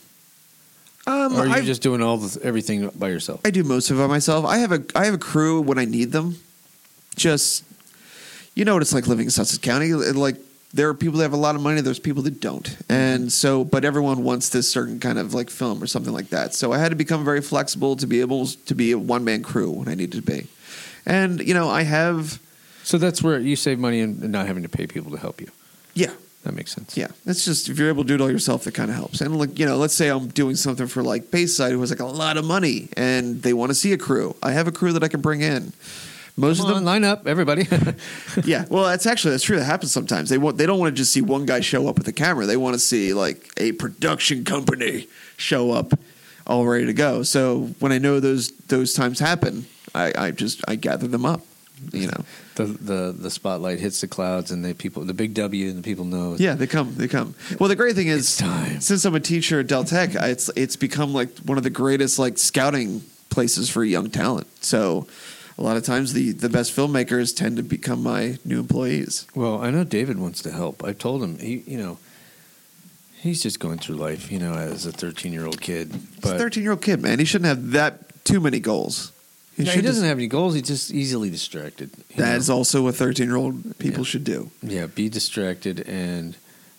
Or are you just doing everything by yourself? I do most of it myself. I have a crew when I need them. Just, what it's like living in Sussex County. Like, there are people that have a lot of money. There's people that don't. And so, but everyone wants this certain kind of like film or something like that. So I had to become very flexible to be able to be a one-man crew when I needed to be. And, I have... So that's where you save money and not having to pay people to help you. Yeah. That makes sense. Yeah, it's just if you're able to do it all yourself, it kind of helps. And let's say I'm doing something for like Bayside, who has like a lot of money, and they want to see a crew. I have a crew that I can bring in. Most of them line up, everybody. Yeah, well, that's true. That happens sometimes. They don't want to just see one guy show up with a camera. They want to see like a production company show up, all ready to go. So when I know those times happen, I gather them up. The spotlight hits the clouds and the big W and the people know. Yeah, they come. Well, the great thing is, it's time. Since I'm a teacher at Del Tech, it's become like one of the greatest like scouting places for young talent. So a lot of times the best filmmakers tend to become my new employees. Well, I know David wants to help. I told him he's just going through life, as a 13-year-old kid. He's a 13-year-old kid, man. He shouldn't have that too many goals. He doesn't have any goals. He's just easily distracted. That is also what 13-year-old people should do. Yeah, be distracted and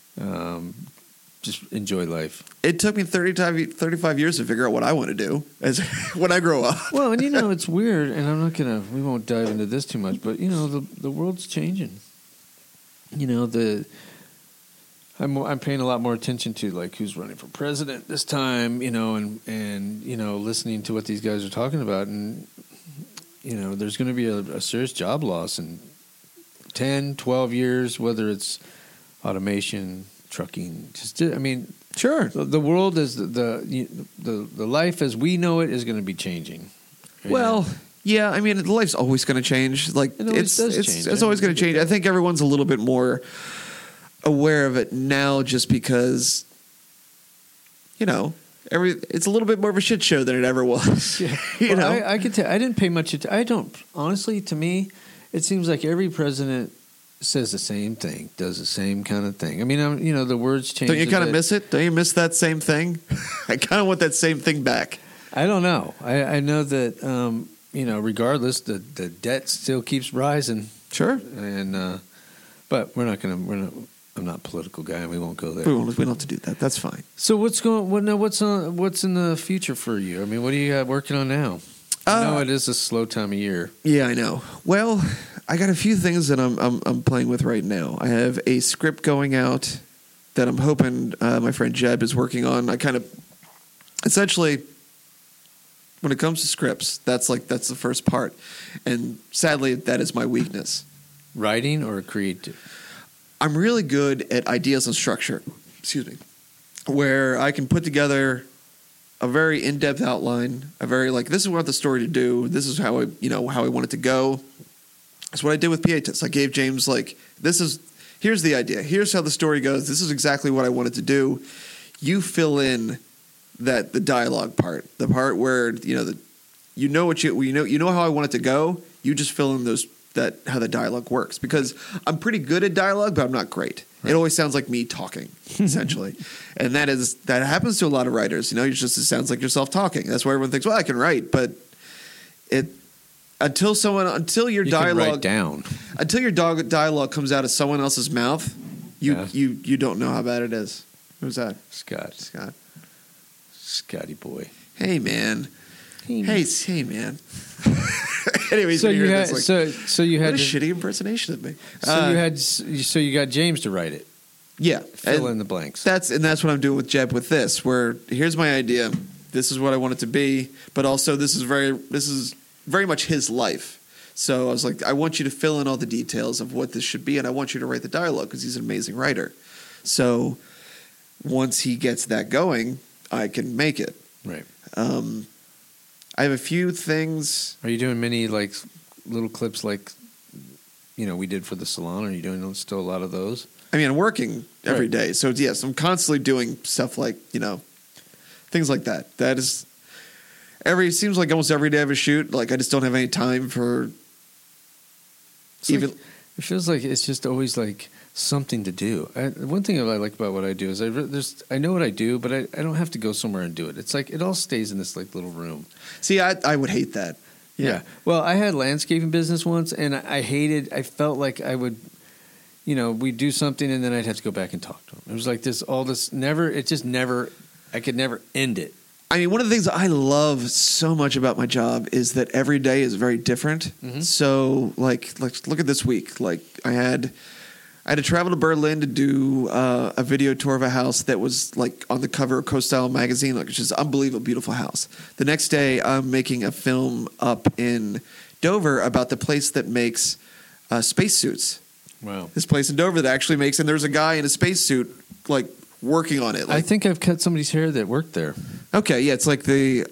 just enjoy life. It took me 35 years to figure out what I want to do when I grow up. Well, and it's weird, and we won't dive into this too much, but the world's changing. I'm paying a lot more attention to like who's running for president this time, and listening to what these guys are talking about, and there's going to be a serious job loss in 10, 12 years, whether it's automation, trucking, Sure. The world is the life as we know it is going to be changing. Well, yeah, life's always going to change. Like it's always going to change. I think everyone's a little bit more aware of it now, just because it's a little bit more of a shit show than it ever was. Yeah. I could tell. I didn't pay much attention. I don't honestly. To me, it seems like every president says the same thing, does the same kind of thing. The words change. Don't you kind of miss it? Don't you miss that same thing? I kind of want that same thing back. I don't know. I know that regardless, the debt still keeps rising. Sure. And but we're not. I'm not a political guy, and we won't go there. We don't have to do that. That's fine. So what's in the future for you? What do you got working on now? I know it is a slow time of year. Yeah, I know. Well, I got a few things that I'm playing with right now. I have a script going out that I'm hoping my friend Jeb is working on. I kind of essentially, when it comes to scripts, that's the first part, and sadly, that is my weakness. Writing or creative? I'm really good at ideas and structure. Excuse me, where I can put together a very in-depth outline, a very this is what I want the story to do. This is how I want it to go. That's what I did with Pietas. I gave James here's the idea. Here's how the story goes. This is exactly what I wanted to do. You fill in the dialogue part, the part where you know how I want it to go. You just fill in how the dialogue works, because I'm pretty good at dialogue, but I'm not great. Right. It always sounds like me talking, essentially, and that happens to a lot of writers. It sounds like yourself talking. That's why everyone thinks, well, I can write, but until your dialogue dialogue comes out of someone else's mouth, you don't know how bad it is. Who's that? Scott. Scotty boy. Hey man. Hey man. Anyway, so you had what a shitty impersonation of me. So you got James to write it. Yeah, fill in the blanks. That's what I'm doing with Jeb with this. Where here's my idea. This is what I want it to be, but also this is very much his life. So I was like, I want you to fill in all the details of what this should be, and I want you to write the dialogue because he's an amazing writer. So once he gets that going, I can make it. Right. I have a few things. Are you doing many little clips we did for the salon? Are you doing still a lot of those? I'm working every day, so yes, I'm constantly doing stuff things like that. That is seems like almost every day I have a shoot. I just don't have any time for it feels like it's just always something to do. One thing I like about what I do is I know what I do, but I don't have to go somewhere and do it. It's it all stays in this little room. See, I would hate that. Yeah. Well, I had landscaping business once, and I felt like I would, we'd do something, and then I'd have to go back and talk to them. It was like I could never end it. One of the things I love so much about my job is that every day is very different. Mm-hmm. So, look at this week. I had to travel to Berlin to do a video tour of a house that was on the cover of Coast Style magazine, which is an unbelievable, beautiful house. The next day, I'm making a film up in Dover about the place that makes spacesuits. Wow! This place in Dover that actually makes, and there's a guy in a spacesuit working on it. I think I've cut somebody's hair that worked there. Okay, yeah, it's like the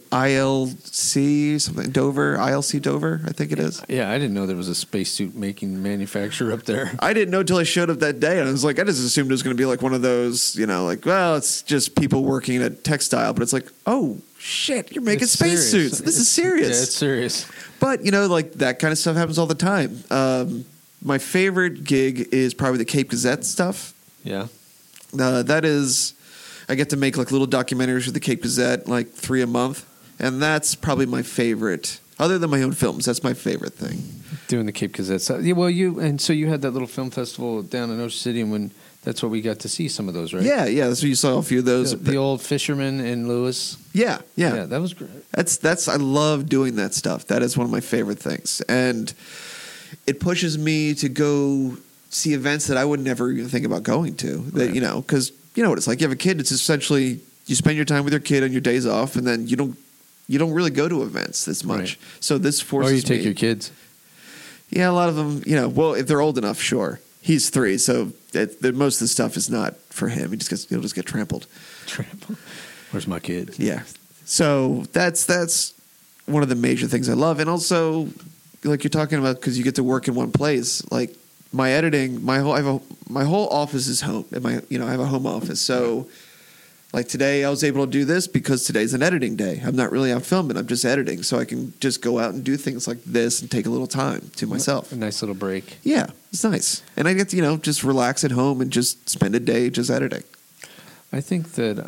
ILC something Dover, ILC Dover, I think it is. Yeah, I didn't know there was a spacesuit making manufacturer up there. I didn't know until I showed up that day, and I was like, I just assumed it was going to be like one of those, like, well, it's just people working at textile, but it's like, oh shit, you're making spacesuits. This is serious. Yeah, it's serious. But like that kind of stuff happens all the time. My favorite gig is probably the Cape Gazette stuff. Yeah, that is. I get to make like little documentaries for the Cape Gazette, like 3 a month. And that's probably my favorite. Other than my own films, that's my favorite thing. Doing the Cape Gazette. So, yeah, well, you had that little film festival down in Ocean City, and when that's where we got to see some of those, right? Yeah, that's where you saw a few of those. The old Fisherman in Lewis. Yeah. Yeah, that was great. I love doing that stuff. That is one of my favorite things. And it pushes me to go see events that I would never even think about going to. That, Right. Because you know what it's like. You have a kid. It's essentially you spend your time with your kid on your days off, and then you don't really go to events this much. Right. So this forces Or you take me. your kids. Yeah, a lot of them. Well, if they're old enough, sure. He's 3, so most of the stuff is not for him. He'll just get trampled. Where's my kid? Yeah. So that's one of the major things I love, and also like you're talking about because you get to work in one place. Like my editing, my whole office is home. And I have a home office. So like today I was able to do this because today's an editing day. I'm not really out filming. I'm just editing. So I can just go out and do things like this and take a little time to myself. A nice little break. Yeah, it's nice. And I get to, just relax at home and just spend a day just editing. I think that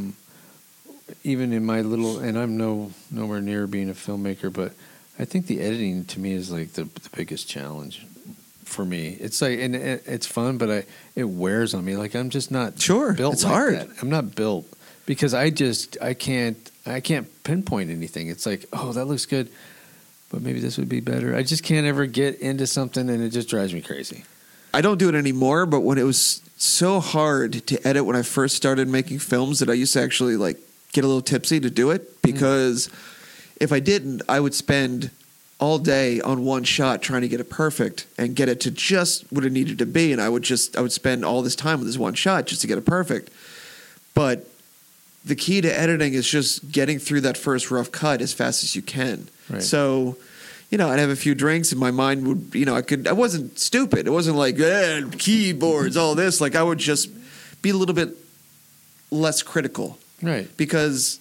even in my little, and I'm nowhere near being a filmmaker, but I think the editing to me is like the biggest challenge for me. It's like, and it's fun, but it wears on me. Like I'm just not built. It's like hard. that. I'm not built because I can't pinpoint anything. It's like, oh, that looks good, but maybe this would be better. I just can't ever get into something, and it just drives me crazy. I don't do it anymore, but when it was so hard to edit when I first started making films that I used to actually like get a little tipsy to do it because if I didn't, I would spend all day on one shot trying to get it perfect and get it to just what it needed to be. And I would spend all this time with this one shot just to get it perfect. But the key to editing is just getting through that first rough cut as fast as you can. Right. So, I'd have a few drinks and my mind would, I wasn't stupid. It wasn't like, keyboards, all this. Like I would just be a little bit less critical. Right. Because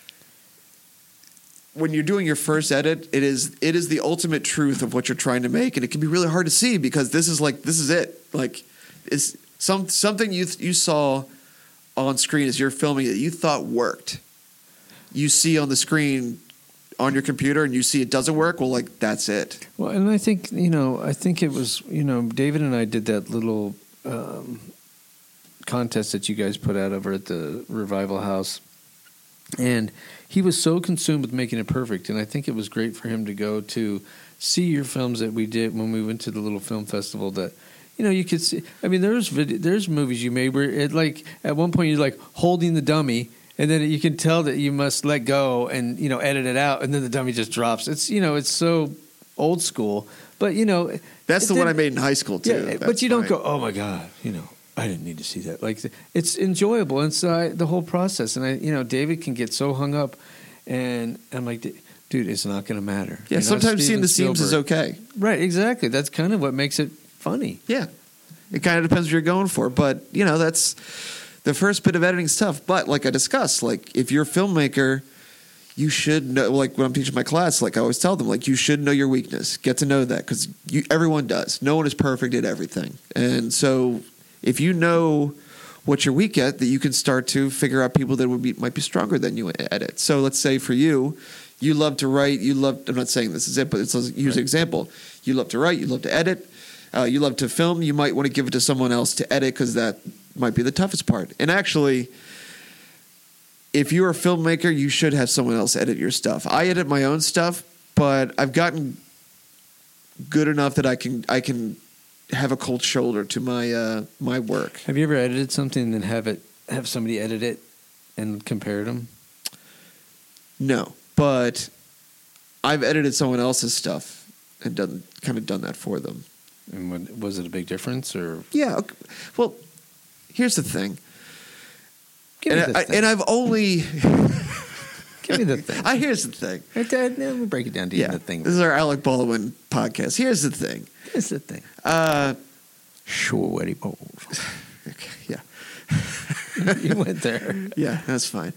when you're doing your first edit, it is the ultimate truth of what you're trying to make, and it can be really hard to see because this is it. Like it's something you saw on screen as you're filming that you thought worked. You see on the screen on your computer, and you see it doesn't work. Well, like that's it. Well, and I think it was David and I did that little contest that you guys put out over at the Revival House. And he was so consumed with making it perfect, and I think it was great for him to go to see your films that we did when we went to the little film festival. That you could see. I mean, there's movies you made where it like at one point you're like holding the dummy, and then you can tell that you must let go and edit it out, and then the dummy just drops. It's it's so old school, but that's the one I made in high school too. Yeah, but you don't go, oh my god, I didn't need to see that. Like it's enjoyable inside the whole process, and David can get so hung up, and I'm like, dude, it's not going to matter. Yeah, sometimes seeing the seams is okay. Right, exactly. That's kind of what makes it funny. Yeah, it kind of depends what you're going for, but that's the first bit of editing stuff. But like I discussed, like if you're a filmmaker, you should know. Like when I'm teaching my class, like I always tell them, like you should know your weakness. Get to know that because everyone does. No one is perfect at everything, and so. If you know what you're weak at, that you can start to figure out people that might be stronger than you at it. So let's say for you love to write, I'm not saying this is it, but let's use an example. You love to write, you love to edit, you love to film. You might want to give it to someone else to edit because that might be the toughest part. And actually, if you're a filmmaker, you should have someone else edit your stuff. I edit my own stuff, but I've gotten good enough that I can have a cold shoulder to my work. Have you ever edited something and have somebody edit it and compared them? No, but I've edited someone else's stuff and done that for them. And was it a big difference or? Yeah. Well, here's the thing. And I've only Give me the thing. Here's the thing. Let me break it down to you. The thing. This is our Alec Baldwin podcast. Here's the thing. Here's the thing. Sure, Eddie Bowles. Okay, yeah. You went there. Yeah, that's fine.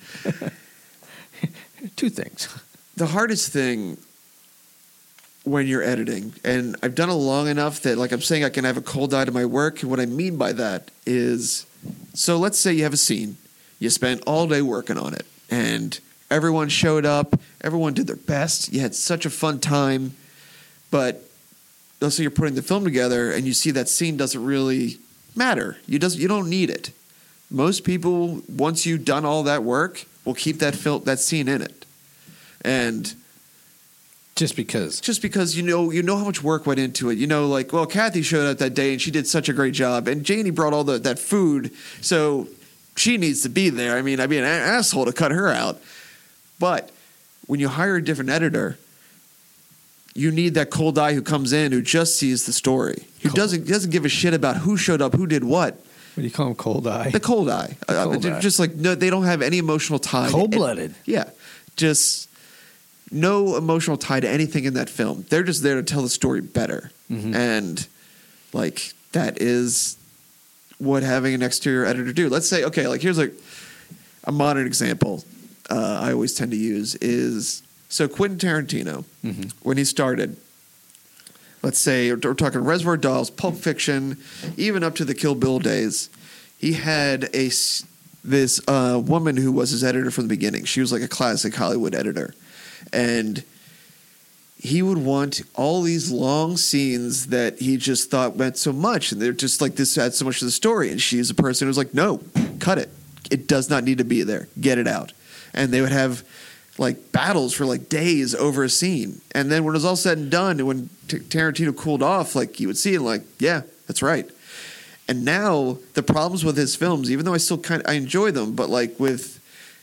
Two things. The hardest thing when you're editing, and I've done it long enough that, like I'm saying, I can have a cold eye to my work. And what I mean by that is, so let's say you have a scene. You spent all day working on it, and everyone showed up. Everyone did their best. You had such a fun time. But let's say you're putting the film together, and you see that scene doesn't really matter. You don't need it. Most people, once you've done all that work, will keep that scene in it. And just because you know how much work went into it. You know, like, well, Kathy showed up that day and she did such a great job, and Janie brought all that food, so she needs to be there. I mean, I'd be an asshole to cut her out. But when you hire a different editor, you need that cold eye who comes in, who just sees the story, who doesn't give a shit about who showed up, who did what. What do you call them? Cold eye. The cold eye. Just like, no, they don't have any emotional tie. Cold-blooded. Yeah, just no emotional tie to anything in that film. They're just there to tell the story better. Mm-hmm. And like, that is what having an exterior editor do. Let's say, okay, like here's a modern example I always tend to use is, so Quentin Tarantino, mm-hmm. when he started, let's say we're talking Reservoir Dogs, Pulp Fiction, even up to the Kill Bill days, he had this woman who was his editor from the beginning. She was like a classic Hollywood editor. And he would want all these long scenes that he just thought meant so much. And they're just like, this adds so much to the story. And she's a person who's like, no, cut it. It does not need to be there. Get it out. And they would have like battles for like days over a scene. And then when it was all said and done, and when Tarantino cooled off, like you would see it like, yeah, that's right. And now the problems with his films, even though I still I enjoy them, but like with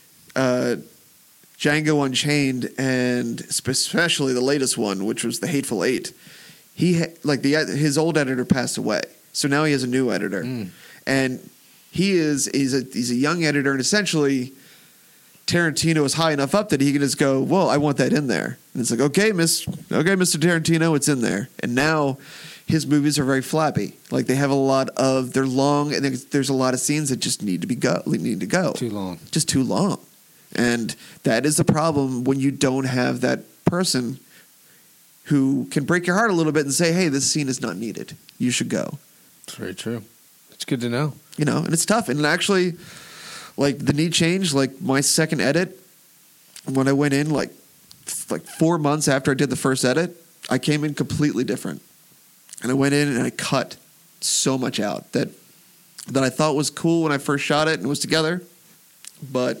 Django Unchained and especially the latest one, which was The Hateful Eight, his old editor passed away, so now he has a new editor, and he's a young editor, and essentially Tarantino is high enough up that he can just go, well, I want that in there, and it's like, okay, Mr. Tarantino, it's in there, and now his movies are very flappy. Like they're long, and there's a lot of scenes that just need to go. Just too long. And that is the problem when you don't have that person who can break your heart a little bit and say, hey, this scene is not needed. You should go. It's very true. It's good to know. You know, and it's tough. And actually, like the need change, like my second edit, when I went in like 4 months after I did the first edit, I came in completely different. And I went in and I cut so much out that I thought was cool when I first shot it and it was together. But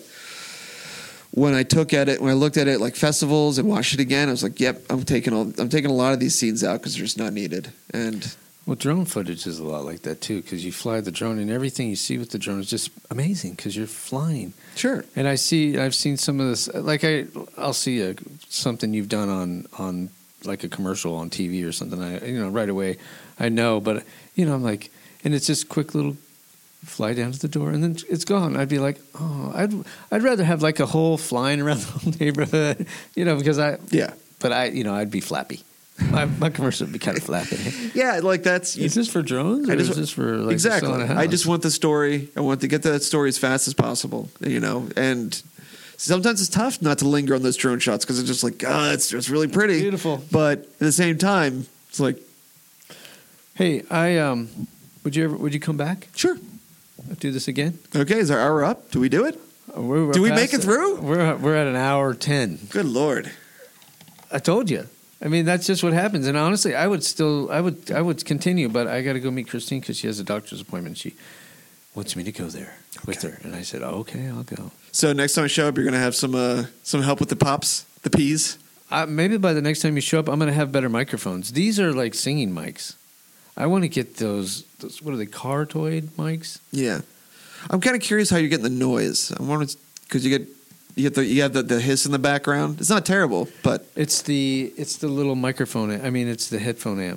when I looked at it like festivals and watched it again, I was like, yep, I'm taking a lot of these scenes out because they're just not needed. And well, drone footage is a lot like that too, because you fly the drone and everything you see with the drone is just amazing because you're flying. Sure. And I've seen some of this, like I'll see something you've done on like a commercial on TV or something. Right away I know, but I'm like, and it's just quick little fly down to the door and then it's gone. I'd be like, oh, I'd rather have like a whole flying around the whole neighborhood, because I'd be flappy. My commercial would be kind of flappy. Yeah, like that's. Is this for drones? Or is this for like exactly? selling a house? I just want the story. I want to get to that story as fast as possible. And sometimes it's tough not to linger on those drone shots because it's just like, it's really pretty, beautiful. But at the same time, it's like, hey, would you come back? Sure. Do this again. Okay, is our hour up? Do we do it? Do we make it through? We're at an hour 10. Good Lord! I told you. I mean, that's just what happens. And honestly, I would continue, but I got to go meet Christine because she has a doctor's appointment. She wants me to go there with her, and I said, okay, I'll go. So next time I show up, you're going to have some help with the pops, the peas. Maybe by the next time you show up, I'm going to have better microphones. These are like singing mics. I want to get those what are they, Cartoid mics? Yeah. I'm kind of curious how you're getting the noise. I want because you have the hiss in the background. It's not terrible, but it's the little microphone. I mean, it's the headphone amp.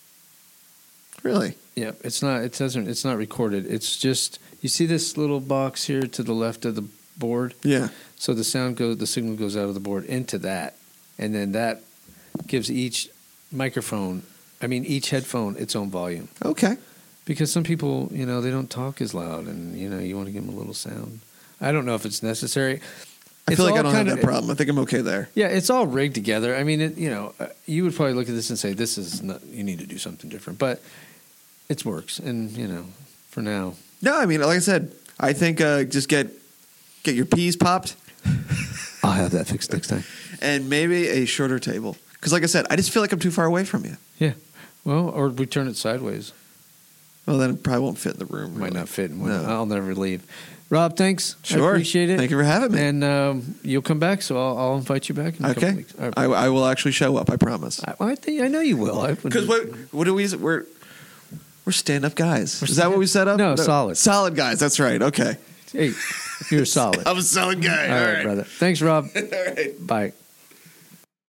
Really? Yeah. It's not recorded. It's just, you see this little box here to the left of board. Yeah. So the signal goes out of the board into that, and then that gives each headphone its own volume. Okay. Because some people, they don't talk as loud, and you want to give them a little sound. I don't know if it's necessary. I feel like I don't have that problem. I think I'm okay there. Yeah, it's all rigged together. I mean, you would probably look at this and say, "This is not. You need to do something different," but it works, and for now. No, I mean, like I said, I think just get your peas popped. I'll have that fixed next time. And maybe a shorter table. Because like I said, I just feel like I'm too far away from you. Yeah. Well, or we turn it sideways. Well, then it probably won't fit in the room. Might really. not fit. No. I'll never leave. Rob, thanks. Sure. I appreciate it. Thank you for having me. And you'll come back, so I'll invite you back in a couple Okay. weeks. All right. I will actually show up, I promise. I know you will. Because what do we... We're stand-up guys. Is that what we set up? No, solid. Solid guys. That's right. Okay. Hey, you're solid. I'm a solid guy. All right, brother. Thanks, Rob. All right. Bye.